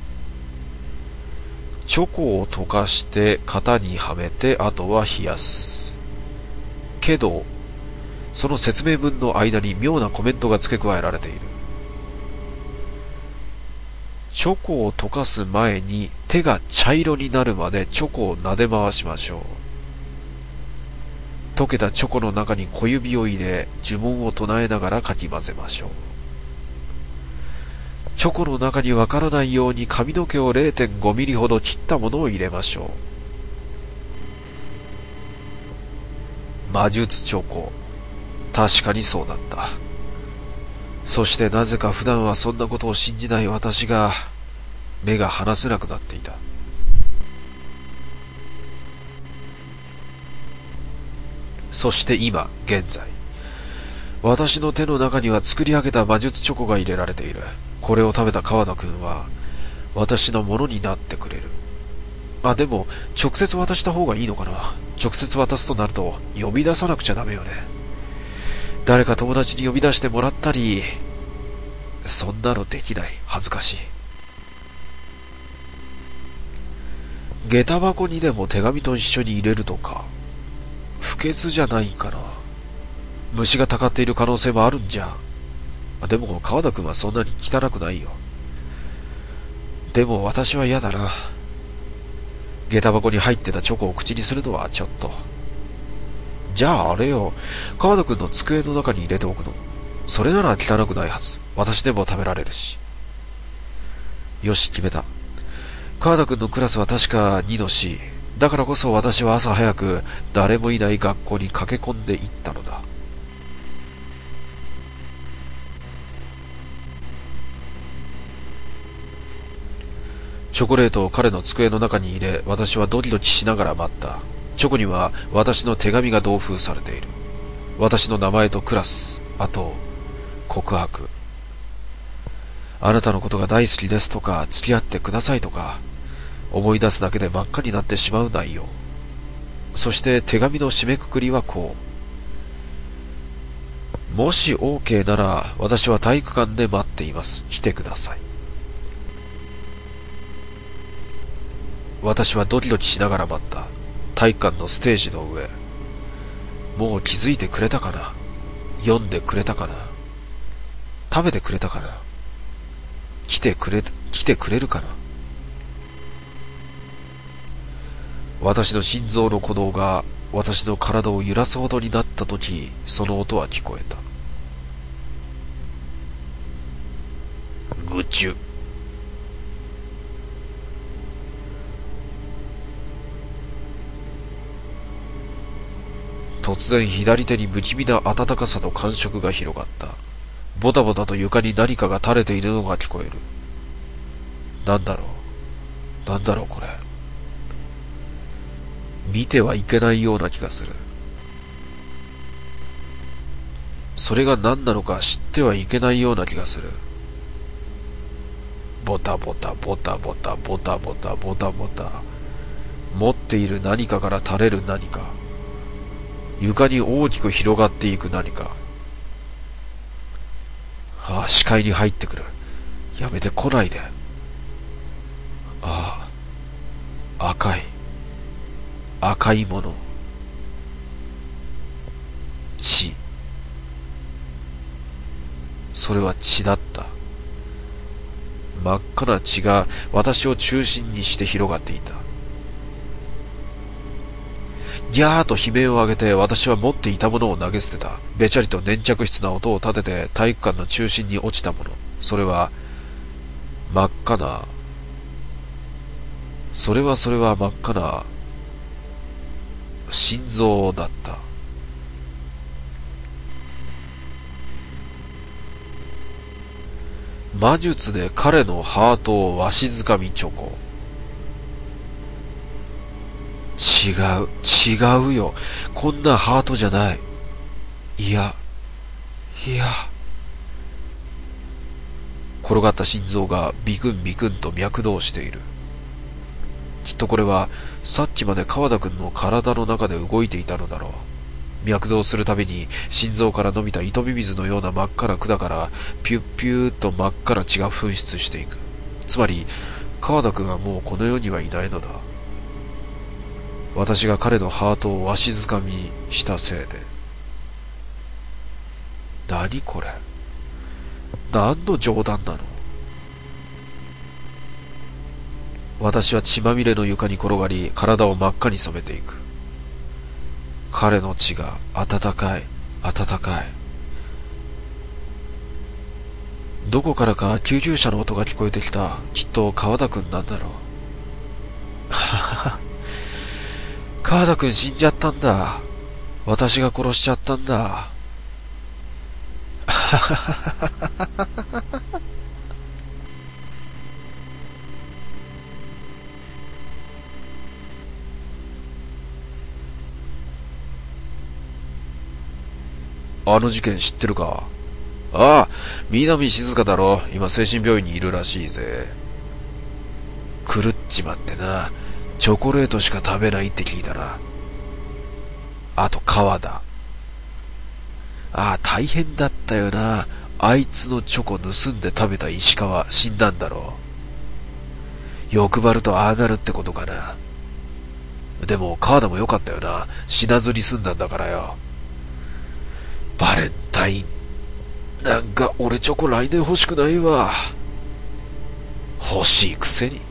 チョコを溶かして型にはめて、あとは冷やす。けど、その説明文の間に妙なコメントが付け加えられている。チョコを溶かす前に手が茶色になるまでチョコを撫で回しましょう。溶けたチョコの中に小指を入れ、呪文を唱えながらかき混ぜましょう。チョコの中にわからないように髪の毛を 0.5 ミリほど切ったものを入れましょう。魔術チョコ。確かにそうだった。そしてなぜか普段はそんなことを信じない私が、目が離せなくなっていた。そして今、現在。私の手の中には作り上げた魔術チョコが入れられている。これを食べた川田くんは、私のものになってくれる。でも、直接渡した方がいいのかな。直接渡すとなると、呼び出さなくちゃダメよね。誰か友達に呼び出してもらったり、そんなのできない。恥ずかしい。下駄箱にでも手紙と一緒に入れるとか、不潔じゃないかな。虫がたかっている可能性もあるんじゃ。でも川田くんはそんなに汚くないよ。でも私は嫌だな。下駄箱に入ってたチョコを口にするのはちょっと。じゃああれよ、川田くんの机の中に入れておくの。それなら汚くないはず。私でも食べられるし。よし、決めた。川田くんのクラスは確か2の C。だからこそ私は朝早く誰もいない学校に駆け込んでいったのだ。チョコレートを彼の机の中に入れ、私はドキドキしながら待った。チョコには私の手紙が同封されている。私の名前とクラス、あと告白。あなたのことが大好きですとか、付き合ってくださいとか、思い出すだけで真っ赤になってしまう内容。そして手紙の締めくくりはこう。もし OK なら私は体育館で待っています。来てください。私はドキドキしながら待った。体育館のステージの上。もう気づいてくれたかな。読んでくれたかな。食べてくれたかな。来てくれるかな。私の心臓の鼓動が私の体を揺らすほどになったとき、その音は聞こえた。ぐちゅ。突然左手に不気味な温かさと感触が広がった。ボタボタと床に何かが垂れているのが聞こえる。なんだろうこれ。見てはいけないような気がする。それが何なのか知ってはいけないような気がする。ボタボタボタボタボタボタボタボタ。持っている何かから垂れる何か。床に大きく広がっていく何か。視界に入ってくる。やめて来ないで。赤いもの。血。それは血だった。真っ赤な血が私を中心にして広がっていた。ギャーと悲鳴を上げて私は持っていたものを投げ捨てた。べちゃりと粘着質な音を立てて体育館の中心に落ちたもの。それは真っ赤な、それは真っ赤な心臓だった。魔術で彼のハートをわしづかみチョコ。違うよ。こんなハートじゃない。いや。転がった心臓がビクンビクンと脈動している。きっとこれはさっきまで川田くんの体の中で動いていたのだろう。 脈動するたびに心臓から伸びた糸水のような真っ赤な管からピュッピューと真っ赤な血が噴出していく。つまり川田君はもうこの世にはいないのだ。私が彼のハートをわしづかみしたせいで。何これ、何の冗談なの。私は血まみれの床に転がり、体を真っ赤に染めていく。彼の血が温かい、温かい。どこからか救急車の音が聞こえてきた。きっと川田くんなんだろう。川田くん死んじゃったんだ。私が殺しちゃったんだ。あの事件知ってるか。ああ、南静香だろ。今精神病院にいるらしいぜ。狂っちまってな。チョコレートしか食べないって聞いたな。あと川田。ああ、大変だったよな。あいつのチョコ盗んで食べた石川死んだんだろう。欲張るとああなるってことかな。でも川田もよかったよな。死なずに済んだんだからよ。バレンタイン。なんか俺チョコ来年欲しくないわ。欲しいくせに。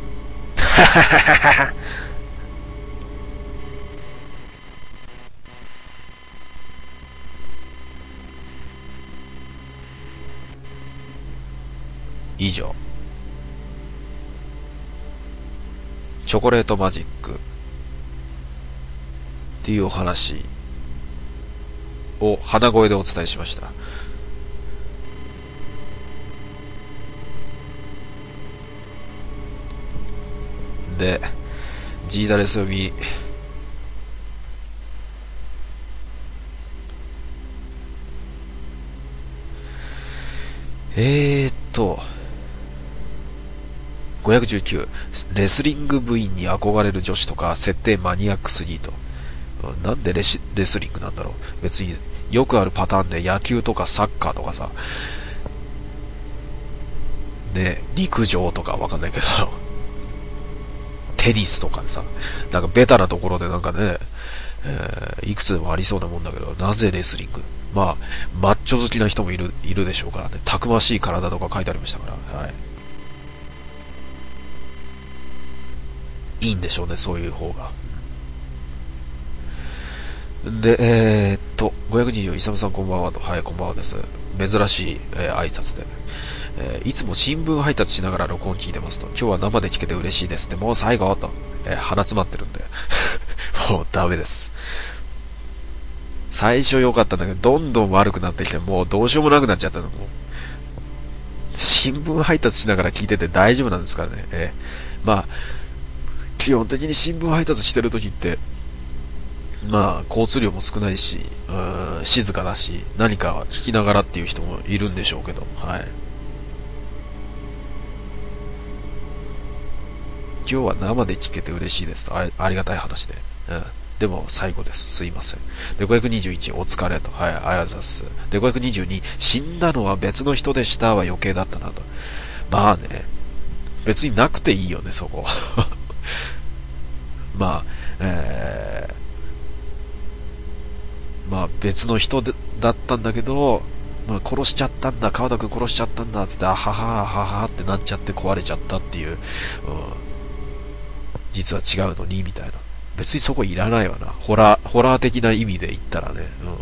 以上。チョコレートマジックっていうお話を鼻声でお伝えしました。で、G ダレス読み519レスリング部員に憧れる女子とか設定マニアックすぎと。なんでレスリングなんだろう。別によくあるパターンで野球とかサッカーとかさね、陸上とかわかんないけどテニスとかでさ、なんかベタなところでなんかね、いくつでもありそうなもんだけど、なぜレスリング。まあマッチョ好きな人もいるでしょうからね。たくましい体とか書いてありましたから、はい、いいんでしょうね、そういう方が。で、524、イサムさんこんばんはと。はい、こんばんはです。珍しい、挨拶で。いつも新聞配達しながら録音聞いてますと。今日は生で聞けて嬉しいですって。もう最後と。鼻詰まってるんで。もうダメです。最初良かったんだけど、どんどん悪くなってきて、もうどうしようもなくなっちゃったの。もう新聞配達しながら聞いてて大丈夫なんですからね。まあ、基本的に新聞配達してる時って、まあ、交通量も少ないし、静かだし、何か聞きながらっていう人もいるんでしょうけど、はい。今日は生で聞けて嬉しいですと。ありがたい話で。でも最後です。すいません。で、521、お疲れと。はい、ありがとうございます。で、522、死んだのは別の人でしたは余計だったなと。まあね、別になくていいよね、そこ。まあ、まあ別の人だったんだけど、まあ殺しちゃったんだ、川田くん殺しちゃったんだ、つって、あははははってなっちゃって壊れちゃったっていう、実は違うのに、みたいな。別にそこいらないわな。ホラー的な意味で言ったらね。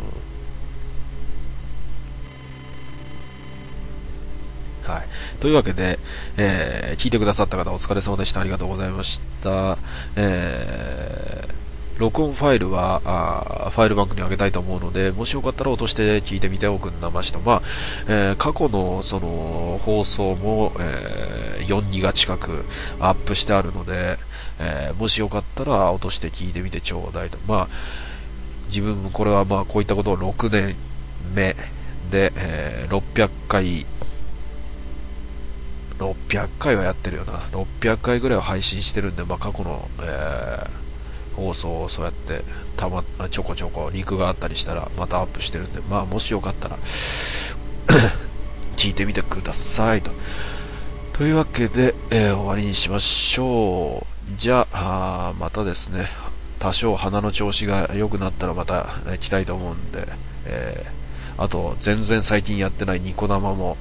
はい。というわけで、聞いてくださった方お疲れ様でした。ありがとうございました。録音ファイルはファイルバンクに上げたいと思うので、もしよかったら落として聞いてみておくんなましと。まあ、過去のその放送も、4ギガ近くアップしてあるので、もしよかったら落として聞いてみてちょうだいと。まあ、自分もこれはまあこういったことを6年目で、600回はやってるよな。600回ぐらいは配信してるんで、まあ過去の、放放送をそうやってちょこちょこリンクがあったりしたらまたアップしてるんで、まあもしよかったら聞いてみてくださいというわけで、終わりにしましょう。じゃあ、またですね、多少鼻の調子が良くなったらまた来たいと思うんで、あと全然最近やってないニコ生も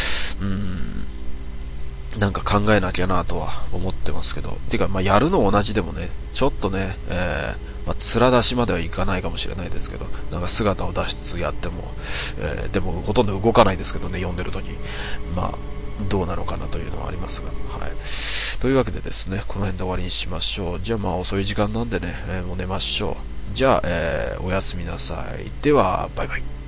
なんか考えなきゃなとは思ってますけど、てかまあやるの同じでもね、ちょっとね、まあ、面出しまではいかないかもしれないですけど、なんか姿を出しつつやっても、でもほとんど動かないですけどね、読んでる時まあどうなのかなというのはありますが、はい。というわけでですね、この辺で終わりにしましょう。じゃあまあ遅い時間なんでね、もう寝ましょう。じゃあ、おやすみなさい。では、バイバイ。